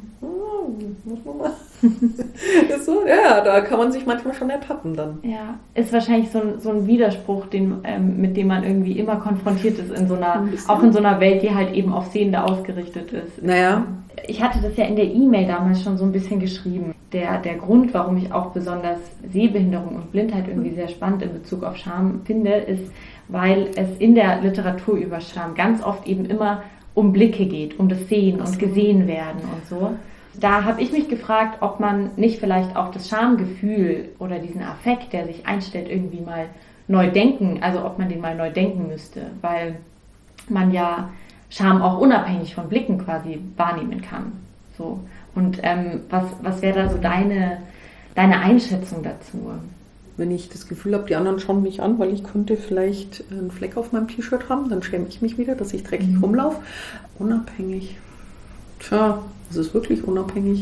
Muss man mal. Ist so, ja, da kann man sich manchmal schon ertappen dann. Ja, ist wahrscheinlich so ein Widerspruch, mit dem man irgendwie immer konfrontiert ist, auch in so einer Welt, die halt eben auf Sehende ausgerichtet ist. Naja. Ich hatte das ja in der E-Mail damals schon so ein bisschen geschrieben. Der Grund, warum ich auch besonders Sehbehinderung und Blindheit irgendwie sehr spannend in Bezug auf Scham finde, ist, weil es in der Literatur über Scham ganz oft eben immer um Blicke geht, um das Sehen und gesehen werden und so. Da habe ich mich gefragt, ob man nicht vielleicht auch das Schamgefühl oder diesen Affekt, der sich einstellt, irgendwie mal neu denken, also ob man den mal neu denken müsste, weil man ja Scham auch unabhängig von Blicken quasi wahrnehmen kann. So. Und was wäre da so deine Einschätzung dazu? Wenn ich das Gefühl habe, die anderen schauen mich an, weil ich könnte vielleicht einen Fleck auf meinem T-Shirt haben, dann schäme ich mich wieder, dass ich dreckig rumlaufe. Unabhängig. Tja, das ist wirklich unabhängig.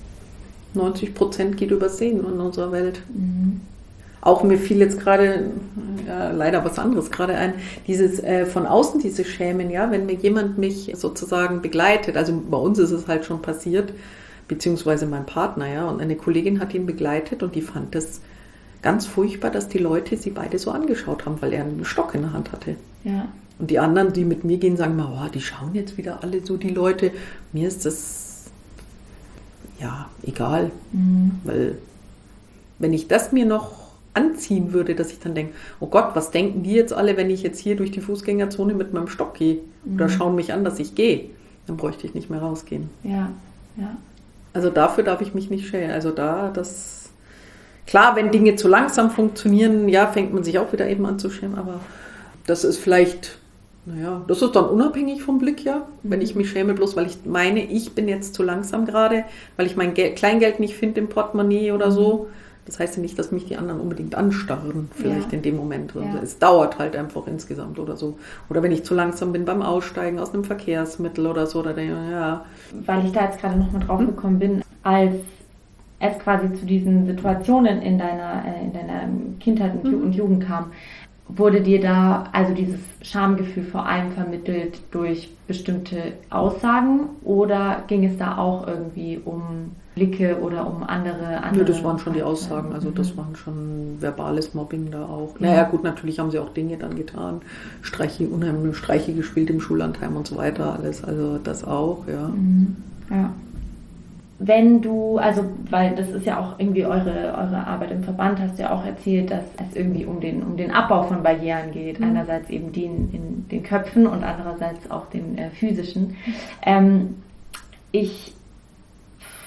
90% geht übers Sehen in unserer Welt. Auch mir fiel jetzt gerade leider was anderes gerade ein, dieses von außen, dieses Schämen, ja, wenn mir jemand mich sozusagen begleitet, also bei uns ist es halt schon passiert, beziehungsweise mein Partner, ja, und eine Kollegin hat ihn begleitet und die fand das ganz furchtbar, dass die Leute sie beide so angeschaut haben, weil er einen Stock in der Hand hatte. Ja. Und die anderen, die mit mir gehen, sagen mal, oh, die schauen jetzt wieder alle so, die Leute. Mir ist das, ja, egal, weil wenn ich das mir noch anziehen würde, dass ich dann denke, oh Gott, was denken die jetzt alle, wenn ich jetzt hier durch die Fußgängerzone mit meinem Stock gehe? Oder schauen mich an, dass ich gehe? Dann bräuchte ich nicht mehr rausgehen. Ja, ja. Also dafür darf ich mich nicht schämen. Also klar, wenn Dinge zu langsam funktionieren, ja, fängt man sich auch wieder eben an zu schämen, aber das ist vielleicht, das ist dann unabhängig vom Blick, ja, wenn ich mich schäme, bloß weil ich meine, ich bin jetzt zu langsam gerade, weil ich mein Kleingeld nicht finde im Portemonnaie oder so. Das heißt ja nicht, dass mich die anderen unbedingt anstarren, vielleicht in dem Moment. Also es dauert halt einfach insgesamt oder so. Oder wenn ich zu langsam bin beim Aussteigen aus einem Verkehrsmittel oder so. Oder Weil ich da jetzt gerade nochmal drauf gekommen bin, als es quasi zu diesen Situationen in deiner Kindheit und Jugend kam, wurde dir da also dieses Schamgefühl vor allem vermittelt durch bestimmte Aussagen oder ging es da auch irgendwie um Blicke oder um andere? Ja, das waren schon die Aussagen, also das waren schon verbales Mobbing da auch. Naja gut, natürlich haben sie auch Dinge dann getan, unheimliche Streiche gespielt im Schullandheim und so weiter, alles, also das auch, ja. Ja. Wenn du, also, weil das ist ja auch irgendwie eure Arbeit im Verband, hast du ja auch erzählt, dass es irgendwie um den Abbau von Barrieren geht. Einerseits eben den in den Köpfen und andererseits auch den physischen. Ich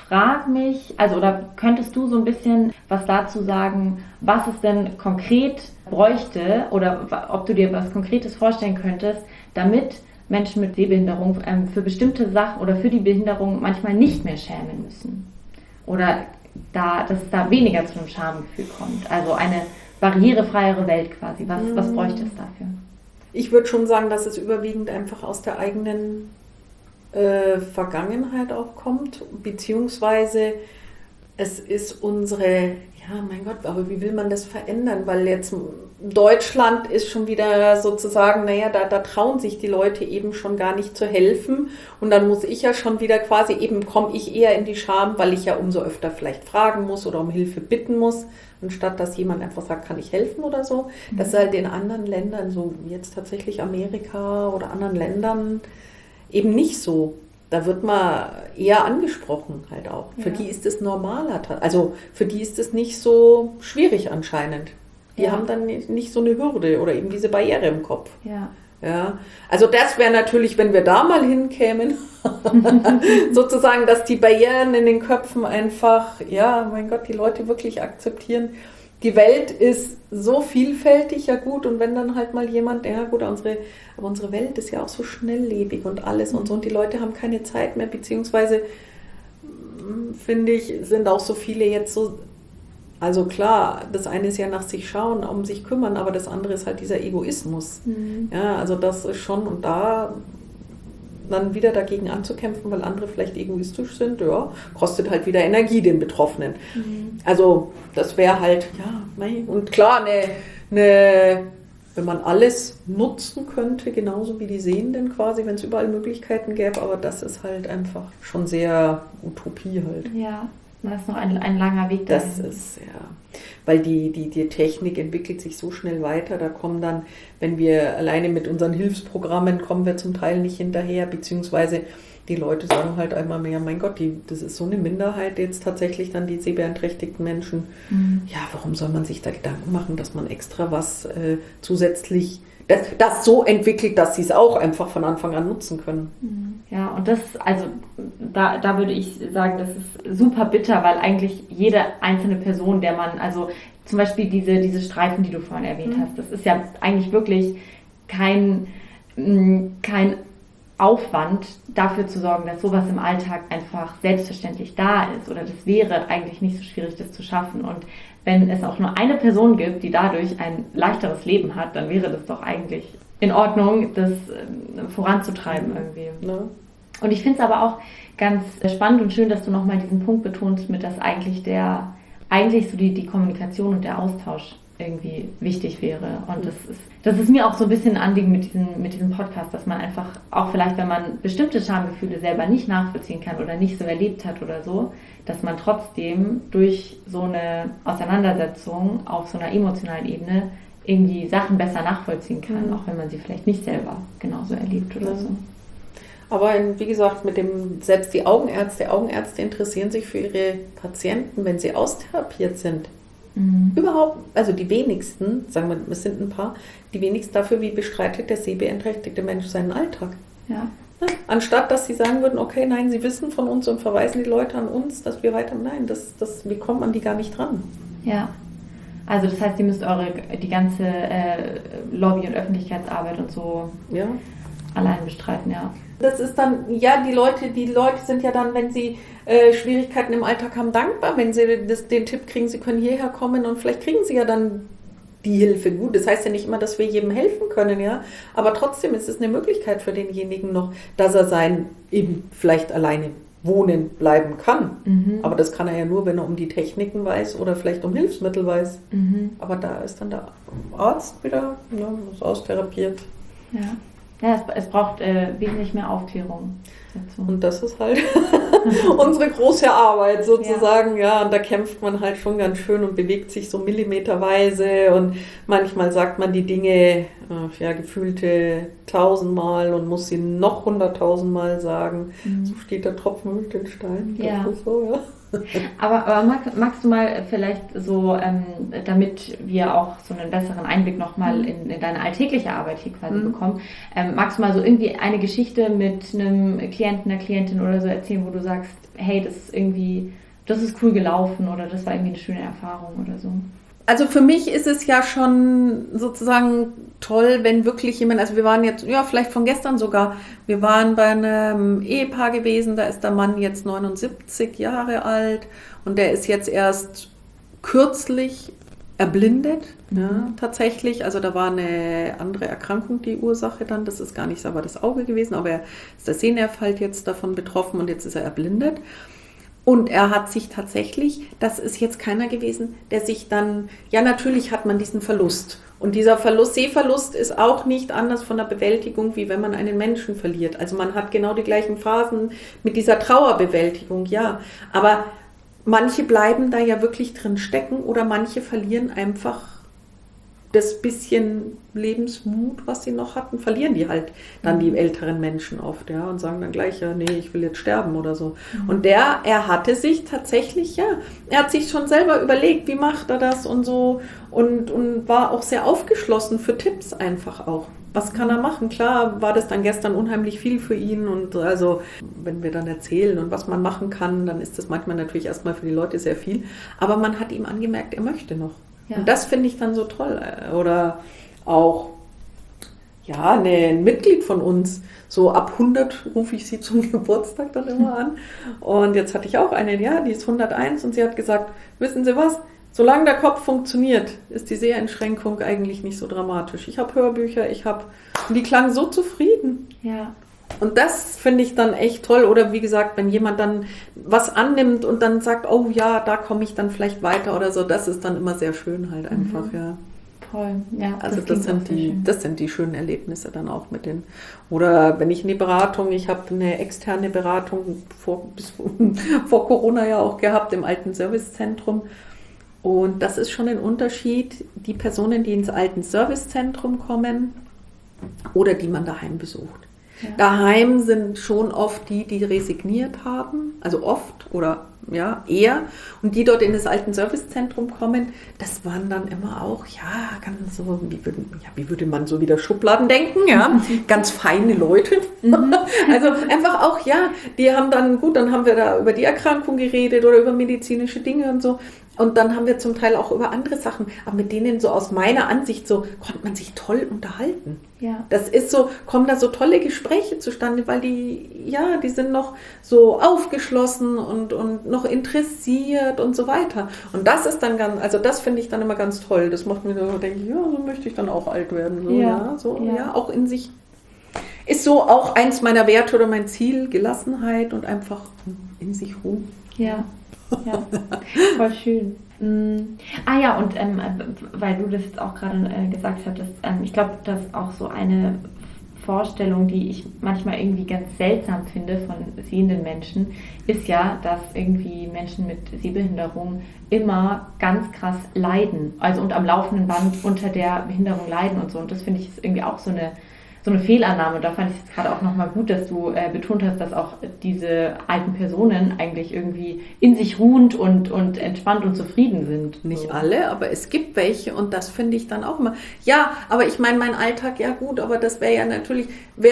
frage mich, also oder könntest du so ein bisschen was dazu sagen, was es denn konkret bräuchte oder ob du dir was Konkretes vorstellen könntest, damit Menschen mit Sehbehinderung für bestimmte Sachen oder für die Behinderung manchmal nicht mehr schämen müssen? Oder dass es da weniger zu einem Schamgefühl kommt? Also eine barrierefreiere Welt quasi. Was bräuchte es dafür? Ich würde schon sagen, dass es überwiegend einfach aus der eigenen Vergangenheit auch kommt, beziehungsweise es ist unsere, ja mein Gott, aber wie will man das verändern? Weil jetzt Deutschland ist schon wieder sozusagen, naja, da trauen sich die Leute eben schon gar nicht zu helfen und dann muss ich ja schon wieder quasi eben, komme ich eher in die Scham, weil ich ja umso öfter vielleicht fragen muss oder um Hilfe bitten muss, anstatt dass jemand einfach sagt, kann ich helfen oder so. Das ist halt in anderen Ländern, so wie jetzt tatsächlich Amerika oder anderen Ländern, eben nicht so. Da wird man eher angesprochen halt auch. Ja. Für die ist es normaler. Also für die ist es nicht so schwierig anscheinend. Die haben dann nicht so eine Hürde oder eben diese Barriere im Kopf. Ja. Ja. Also das wäre natürlich, wenn wir da mal hinkämen, sozusagen, dass die Barrieren in den Köpfen einfach, ja, mein Gott, die Leute wirklich akzeptieren. Die Welt ist so vielfältig, ja gut, und wenn dann halt mal jemand, ja gut, aber unsere Welt ist ja auch so schnelllebig und alles und so, und die Leute haben keine Zeit mehr, beziehungsweise, finde ich, sind auch so viele jetzt so, also klar, das eine ist ja nach sich schauen, um sich kümmern, aber das andere ist halt dieser Egoismus. Ja, also das ist schon, und da dann wieder dagegen anzukämpfen, weil andere vielleicht egoistisch sind, ja, kostet halt wieder Energie den Betroffenen. Also das wäre halt, ja, und klar, wenn man alles nutzen könnte, genauso wie die Sehenden quasi, wenn es überall Möglichkeiten gäbe, aber das ist halt einfach schon sehr Utopie halt. Ja, das ist noch ein langer Weg dahin. Das ist, ja, weil die Technik entwickelt sich so schnell weiter, da kommen dann, wenn wir alleine mit unseren Hilfsprogrammen kommen wir zum Teil nicht hinterher, beziehungsweise die Leute sagen halt einmal mehr, mein Gott, das ist so eine Minderheit jetzt tatsächlich dann die sehbeeinträchtigten Menschen. Ja, warum soll man sich da Gedanken machen, dass man extra was zusätzlich, das so entwickelt, dass sie es auch einfach von Anfang an nutzen können. Ja, und das, also da würde ich sagen, das ist super bitter, weil eigentlich jede einzelne Person, der man, also zum Beispiel diese Streifen, die du vorhin erwähnt hast, das ist ja eigentlich wirklich kein Aufwand, dafür zu sorgen, dass sowas im Alltag einfach selbstverständlich da ist, oder das wäre eigentlich nicht so schwierig, das zu schaffen. Und wenn es auch nur eine Person gibt, die dadurch ein leichteres Leben hat, dann wäre das doch eigentlich in Ordnung, das voranzutreiben irgendwie. Ja. Und ich finde es aber auch ganz spannend und schön, dass du nochmal diesen Punkt betonst, mit dass eigentlich so die Kommunikation und der Austausch irgendwie wichtig wäre. Und das ist mir auch so ein bisschen ein Anliegen mit diesem Podcast, dass man einfach, auch vielleicht, wenn man bestimmte Schamgefühle selber nicht nachvollziehen kann oder nicht so erlebt hat oder so, dass man trotzdem durch so eine Auseinandersetzung auf so einer emotionalen Ebene irgendwie Sachen besser nachvollziehen kann, auch wenn man sie vielleicht nicht selber genauso erlebt oder so. Aber wie gesagt, selbst die Augenärzte interessieren sich für ihre Patienten, wenn sie austherapiert sind. Überhaupt, also die wenigsten, sagen wir, es sind ein paar, die wenigsten dafür, wie bestreitet der sehbeeinträchtigte Mensch seinen Alltag. Ja. Ja, anstatt, dass sie sagen würden, okay, nein, sie wissen von uns und verweisen die Leute an uns, dass wir nein, wir kommen an die gar nicht dran. Ja. Also das heißt, ihr müsst die ganze Lobby- und Öffentlichkeitsarbeit und so allein bestreiten, ja. Das ist dann, ja, die Leute sind ja dann, wenn sie Schwierigkeiten im Alltag haben, dankbar, wenn sie den Tipp kriegen, sie können hierher kommen und vielleicht kriegen sie ja dann die Hilfe. Gut, das heißt ja nicht immer, dass wir jedem helfen können, ja, aber trotzdem ist es eine Möglichkeit für denjenigen noch, dass er eben vielleicht alleine wohnen bleiben kann. Aber das kann er ja nur, wenn er um die Techniken weiß oder vielleicht um Hilfsmittel weiß. Aber da ist dann der Arzt wieder, ist austherapiert. Ja, es braucht wesentlich mehr Aufklärung dazu. Und das ist halt unsere große Arbeit sozusagen, ja, und da kämpft man halt schon ganz schön und bewegt sich so millimeterweise und manchmal sagt man die Dinge ja, gefühlte 1000-mal und muss sie noch 100.000-mal sagen. So steht der Tropfen mit den Steinen. Ja. Das ist so, ja. Aber magst du mal vielleicht so, damit wir auch so einen besseren Einblick nochmal in deine alltägliche Arbeit hier quasi bekommen, magst du mal so irgendwie eine Geschichte mit einem Klienten, einer Klientin oder so erzählen, wo du sagst, hey, das ist cool gelaufen oder das war irgendwie eine schöne Erfahrung oder so? Also für mich ist es ja schon sozusagen toll, wenn wirklich jemand, also wir waren jetzt, ja, vielleicht von gestern sogar, wir waren bei einem Ehepaar gewesen, da ist der Mann jetzt 79 Jahre alt und der ist jetzt erst kürzlich erblindet, ja, tatsächlich. Also da war eine andere Erkrankung die Ursache dann, das ist gar nicht aber das Auge gewesen, aber er ist der Sehnerv halt jetzt davon betroffen und jetzt ist er erblindet. Und er hat sich tatsächlich, das ist jetzt keiner gewesen, der sich dann, ja natürlich hat man diesen Verlust. Und dieser Sehverlust ist auch nicht anders von der Bewältigung, wie wenn man einen Menschen verliert. Also man hat genau die gleichen Phasen mit dieser Trauerbewältigung, ja. Aber manche bleiben da ja wirklich drin stecken oder manche verlieren einfach das bisschen Lebensmut, was sie noch hatten, verlieren die halt dann die älteren Menschen oft, ja, und sagen dann gleich, ja, nee, ich will jetzt sterben oder so. Und er hatte sich tatsächlich, ja, er hat sich schon selber überlegt, wie macht er das und so und war auch sehr aufgeschlossen für Tipps einfach auch. Was kann er machen? Klar war das dann gestern unheimlich viel für ihn und also, wenn wir dann erzählen und was man machen kann, dann ist das manchmal natürlich erstmal für die Leute sehr viel, aber man hat ihm angemerkt, er möchte noch. Ja. Und das finde ich dann so toll. Oder auch, ja, ein Mitglied von uns, so ab 100 rufe ich sie zum Geburtstag dann immer an. Und jetzt hatte ich auch eine, ja, die ist 101 und sie hat gesagt, wissen Sie was, solange der Kopf funktioniert, ist die Seheinschränkung eigentlich nicht so dramatisch. Ich habe Hörbücher, und die klang so zufrieden. Ja. Und das finde ich dann echt toll. Oder wie gesagt, wenn jemand dann was annimmt und dann sagt, oh ja, da komme ich dann vielleicht weiter oder so, das ist dann immer sehr schön halt einfach, ja. Voll, ja. Also das sind die schönen Erlebnisse dann auch mit den, oder wenn ich eine Beratung, ich habe eine externe Beratung bis vor Corona ja auch gehabt im alten Servicezentrum. Und das ist schon ein Unterschied, die Personen, die ins alten Servicezentrum kommen oder die man daheim besucht. Ja. Daheim sind schon oft die resigniert haben, also oft oder ja, eher. Und die dort in das alten Servicezentrum kommen, das waren dann immer auch, ja, ganz so, wie würde man so wieder Schubladen denken, ja, ganz feine Leute. Also einfach auch, ja, die haben dann, gut, dann haben wir da über die Erkrankung geredet oder über medizinische Dinge und so. Und dann haben wir zum Teil auch über andere Sachen, aber mit denen so aus meiner Ansicht so, konnte man sich toll unterhalten. Ja. Das ist so, kommen da so tolle Gespräche zustande, weil die sind noch so aufgeschlossen und noch interessiert und so weiter. Und das ist dann also das finde ich dann immer ganz toll. Das macht mir so, denke ich, ja, so möchte ich dann auch alt werden. So, ja, auch in sich. Ist so auch eins meiner Werte oder mein Ziel, Gelassenheit und einfach in sich ruhen. Ja. Ja, voll schön. Ja, und weil du das jetzt auch gerade gesagt hattest, ich glaube, das ist auch so eine Vorstellung, die ich manchmal irgendwie ganz seltsam finde von sehenden Menschen, ist ja, dass irgendwie Menschen mit Sehbehinderung immer ganz krass leiden, also und am laufenden Band unter der Behinderung leiden und so. Und das finde ich ist irgendwie auch so eine Fehlannahme. Und da fand ich es gerade auch nochmal gut, dass du betont hast, dass auch diese alten Personen eigentlich irgendwie in sich ruhend und entspannt und zufrieden sind. Nicht alle, aber es gibt welche und das finde ich dann auch immer. Ja, aber ich meine, mein Alltag, ja gut, aber das wäre ja natürlich,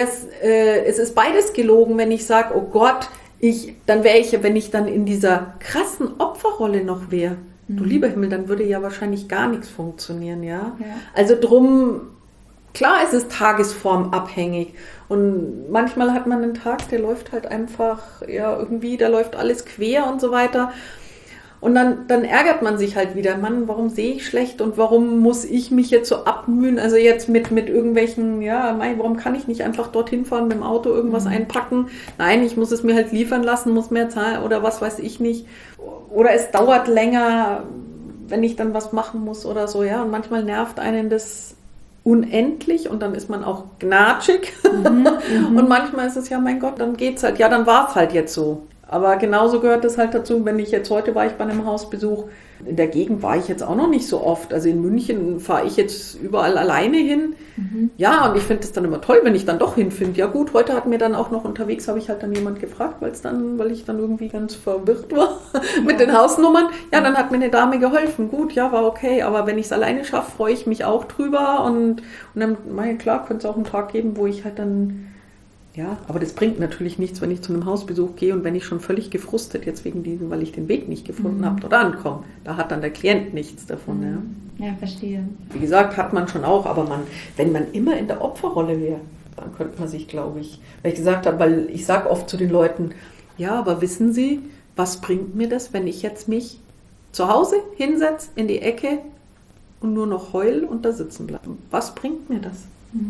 es ist beides gelogen, wenn ich sage, oh Gott, wenn ich dann in dieser krassen Opferrolle noch wäre. Du lieber Himmel, dann würde ja wahrscheinlich gar nichts funktionieren, ja. Also drum. Klar, es ist tagesformabhängig und manchmal hat man einen Tag, der läuft halt einfach, ja, irgendwie, da läuft alles quer und so weiter und dann ärgert man sich halt wieder, Mann, warum sehe ich schlecht und warum muss ich mich jetzt so abmühen, also jetzt mit irgendwelchen, ja, warum kann ich nicht einfach dorthin fahren mit dem Auto, irgendwas einpacken, nein, ich muss es mir halt liefern lassen, muss mehr zahlen oder was weiß ich nicht oder es dauert länger, wenn ich dann was machen muss oder so, ja, und manchmal nervt einen das unendlich und dann ist man auch gnatschig und manchmal ist es ja, mein Gott, dann geht's halt, ja, dann war es halt jetzt so. Aber genauso gehört es halt dazu, wenn ich jetzt heute war ich bei einem Hausbesuch, in der Gegend war ich jetzt auch noch nicht so oft. Also in München fahre ich jetzt überall alleine hin. Ja, und ich finde es dann immer toll, wenn ich dann doch hinfinde. Ja gut, heute hat mir dann auch noch unterwegs, habe ich halt dann jemand gefragt, weil ich dann irgendwie ganz verwirrt war mit den Hausnummern. Ja, dann hat mir eine Dame geholfen. Gut, ja, war okay. Aber wenn ich es alleine schaffe, freue ich mich auch drüber. Und dann, klar, könnte es auch einen Tag geben, wo ich halt dann... Ja, aber das bringt natürlich nichts, wenn ich zu einem Hausbesuch gehe und wenn ich schon völlig gefrustet jetzt wegen diesem, weil ich den Weg nicht gefunden habe, dort ankomme. Da hat dann der Klient nichts davon. Ja, verstehe. Wie gesagt, hat man schon auch, aber wenn man immer in der Opferrolle wäre, dann könnte man sich, glaube ich, weil ich gesagt habe, weil ich sage oft zu den Leuten, ja, aber wissen Sie, was bringt mir das, wenn ich jetzt mich zu Hause hinsetze, in die Ecke und nur noch heul und da sitzen bleibe? Was bringt mir das?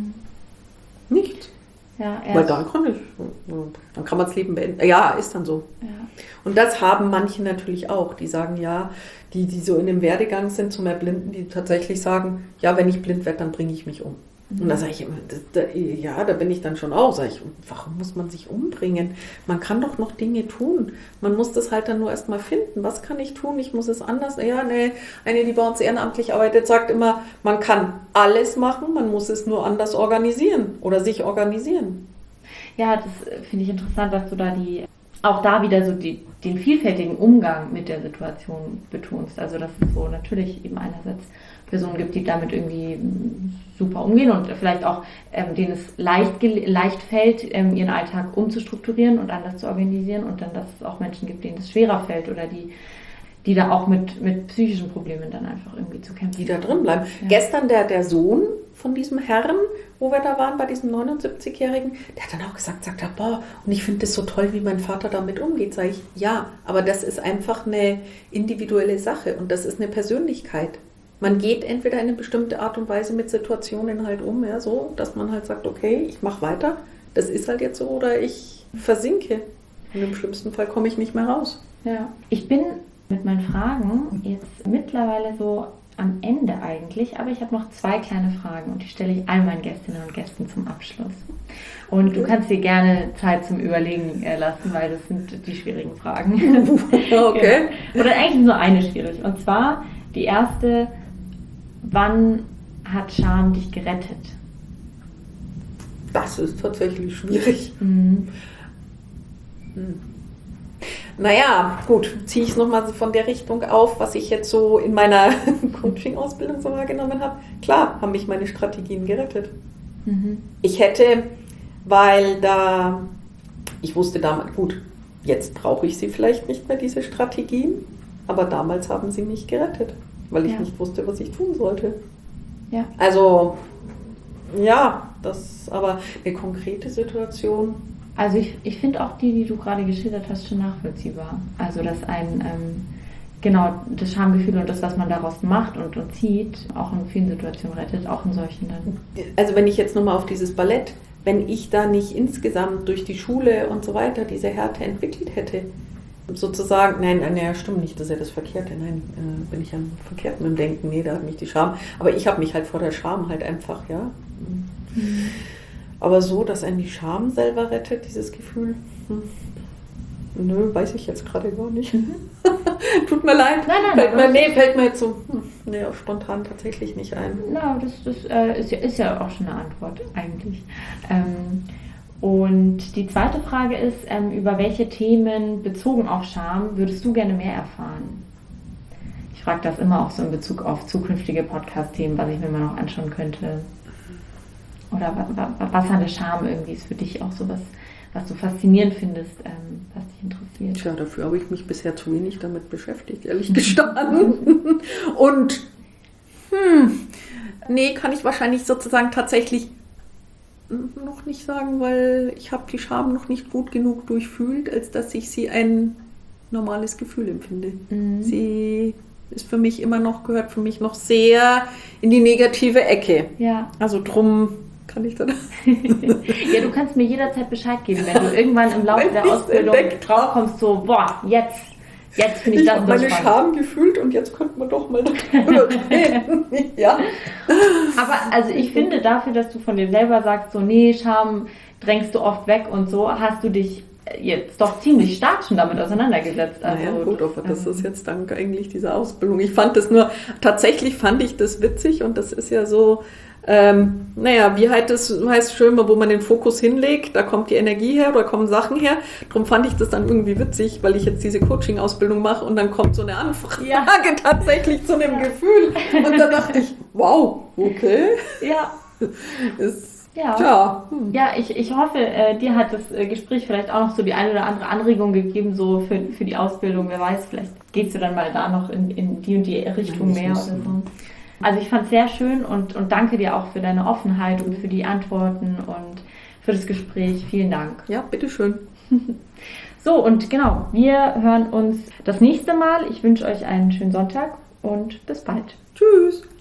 Nichts. Ja, weil dann kann man das Leben beenden. Ja, ist dann so. Ja. Und das haben manche natürlich auch, die sagen, ja, die so in dem Werdegang sind zum Erblinden, die tatsächlich sagen, ja, wenn ich blind werde, dann bringe ich mich um. Und da sage ich immer, da bin ich dann schon auch, sage ich, warum muss man sich umbringen? Man kann doch noch Dinge tun. Man muss das halt dann nur erstmal finden. Was kann ich tun? Ich muss es anders. Ja, eine, die bei uns ehrenamtlich arbeitet, sagt immer, man kann alles machen, man muss es nur anders organisieren oder sich organisieren. Ja, das finde ich interessant, dass du da auch da wieder so den vielfältigen Umgang mit der Situation betonst. Also dass es so natürlich eben einerseits Personen gibt, die damit irgendwie super umgehen und vielleicht auch denen es leicht fällt, ihren Alltag umzustrukturieren und anders zu organisieren und dann, dass es auch Menschen gibt, denen es schwerer fällt oder die da auch mit psychischen Problemen dann einfach irgendwie zu kämpfen. Die da drin bleiben. Ja. Gestern der Sohn von diesem Herrn, wo wir da waren, bei diesem 79-Jährigen, der hat dann auch sagt er, boah, und ich finde das so toll, wie mein Vater damit umgeht. Sage ich, ja, aber das ist einfach eine individuelle Sache und das ist eine Persönlichkeit. Man geht entweder in eine bestimmte Art und Weise mit Situationen halt um, ja, so, dass man halt sagt, okay, ich mache weiter, das ist halt jetzt so, oder ich versinke. Und im schlimmsten Fall komme ich nicht mehr raus. Ja, ich bin mit meinen Fragen jetzt mittlerweile so am Ende eigentlich, aber ich habe noch 2 kleine Fragen und die stelle ich all meinen Gästinnen und Gästen zum Abschluss. Und du kannst dir gerne Zeit zum Überlegen lassen, weil das sind die schwierigen Fragen. Okay. Genau. Oder eigentlich nur eine schwierig. Und zwar die erste: Wann hat Scham dich gerettet? Das ist tatsächlich schwierig. Naja, gut, ziehe ich es nochmal von der Richtung auf, was ich jetzt so in meiner Coaching-Ausbildung so wahrgenommen habe. Klar, haben mich meine Strategien gerettet. Ich hätte, ich wusste damals, gut, jetzt brauche ich sie vielleicht nicht mehr, diese Strategien, aber damals haben sie mich gerettet, weil ich nicht wusste, was ich tun sollte. Ja. Also, ja, aber eine konkrete Situation. Also ich finde auch die du gerade geschildert hast, schon nachvollziehbar. Also dass genau, das Schamgefühl und das, was man daraus macht und zieht, auch in vielen Situationen rettet, auch in solchen dann. Also wenn ich jetzt nochmal auf dieses Ballett, wenn ich da nicht insgesamt durch die Schule und so weiter diese Härte entwickelt hätte, sozusagen, nein, stimmt nicht, das ist ja das Verkehrte, bin ich am Verkehrten im Denken, nee, da hat mich die Scham, aber ich habe mich halt vor der Scham halt einfach, ja. Aber so, dass einen die Scham selber rettet, dieses Gefühl, nö, weiß ich jetzt gerade gar nicht. Tut mir leid. Nein, fällt mir jetzt so, spontan tatsächlich nicht ein. Na, das ist ja auch schon eine Antwort eigentlich. Und die zweite Frage ist, über welche Themen bezogen auf Scham würdest du gerne mehr erfahren? Ich frage das immer auch so in Bezug auf zukünftige Podcast-Themen, was ich mir mal noch anschauen könnte. Oder was an der Scham irgendwie ist für dich auch so was du faszinierend findest, was dich interessiert? Tja, dafür habe ich mich bisher zu wenig damit beschäftigt, ehrlich gestanden. Und kann ich wahrscheinlich sozusagen tatsächlich noch nicht sagen, weil ich habe die Scham noch nicht gut genug durchfühlt, als dass ich sie ein normales Gefühl empfinde. Sie ist gehört für mich noch sehr in die negative Ecke. Ja. Also drum kann ich dann... Ja, du kannst mir jederzeit Bescheid geben, wenn du irgendwann im Laufe der Ausbildung drauf kommst, so, boah, jetzt finde ich das habe meine Scham gefühlt und jetzt könnte man doch mal darüber reden. Ja. Aber also ich finde dafür, dass du von dir selber sagst, so, nee, Scham drängst du oft weg und so, hast du dich jetzt doch ziemlich stark schon damit auseinandergesetzt. Also, naja, gut, aber das ist jetzt dank eigentlich dieser Ausbildung. Tatsächlich fand ich das witzig und das ist ja so, wie heißt schön, wo man den Fokus hinlegt, da kommt die Energie her oder kommen Sachen her. Darum fand ich das dann irgendwie witzig, weil ich jetzt diese Coaching-Ausbildung mache und dann kommt so eine Anfrage tatsächlich zu einem Gefühl. Und da dachte ich, wow, okay. Ja. Ich hoffe, dir hat das Gespräch vielleicht auch noch so die eine oder andere Anregung gegeben, so für die Ausbildung. Wer weiß, vielleicht gehst du dann mal da noch in die und die Richtung mehr oder so. Also ich fand es sehr schön und danke dir auch für deine Offenheit und für die Antworten und für das Gespräch. Vielen Dank. Ja, bitteschön. So, und genau, wir hören uns das nächste Mal. Ich wünsche euch einen schönen Sonntag und bis bald. Tschüss.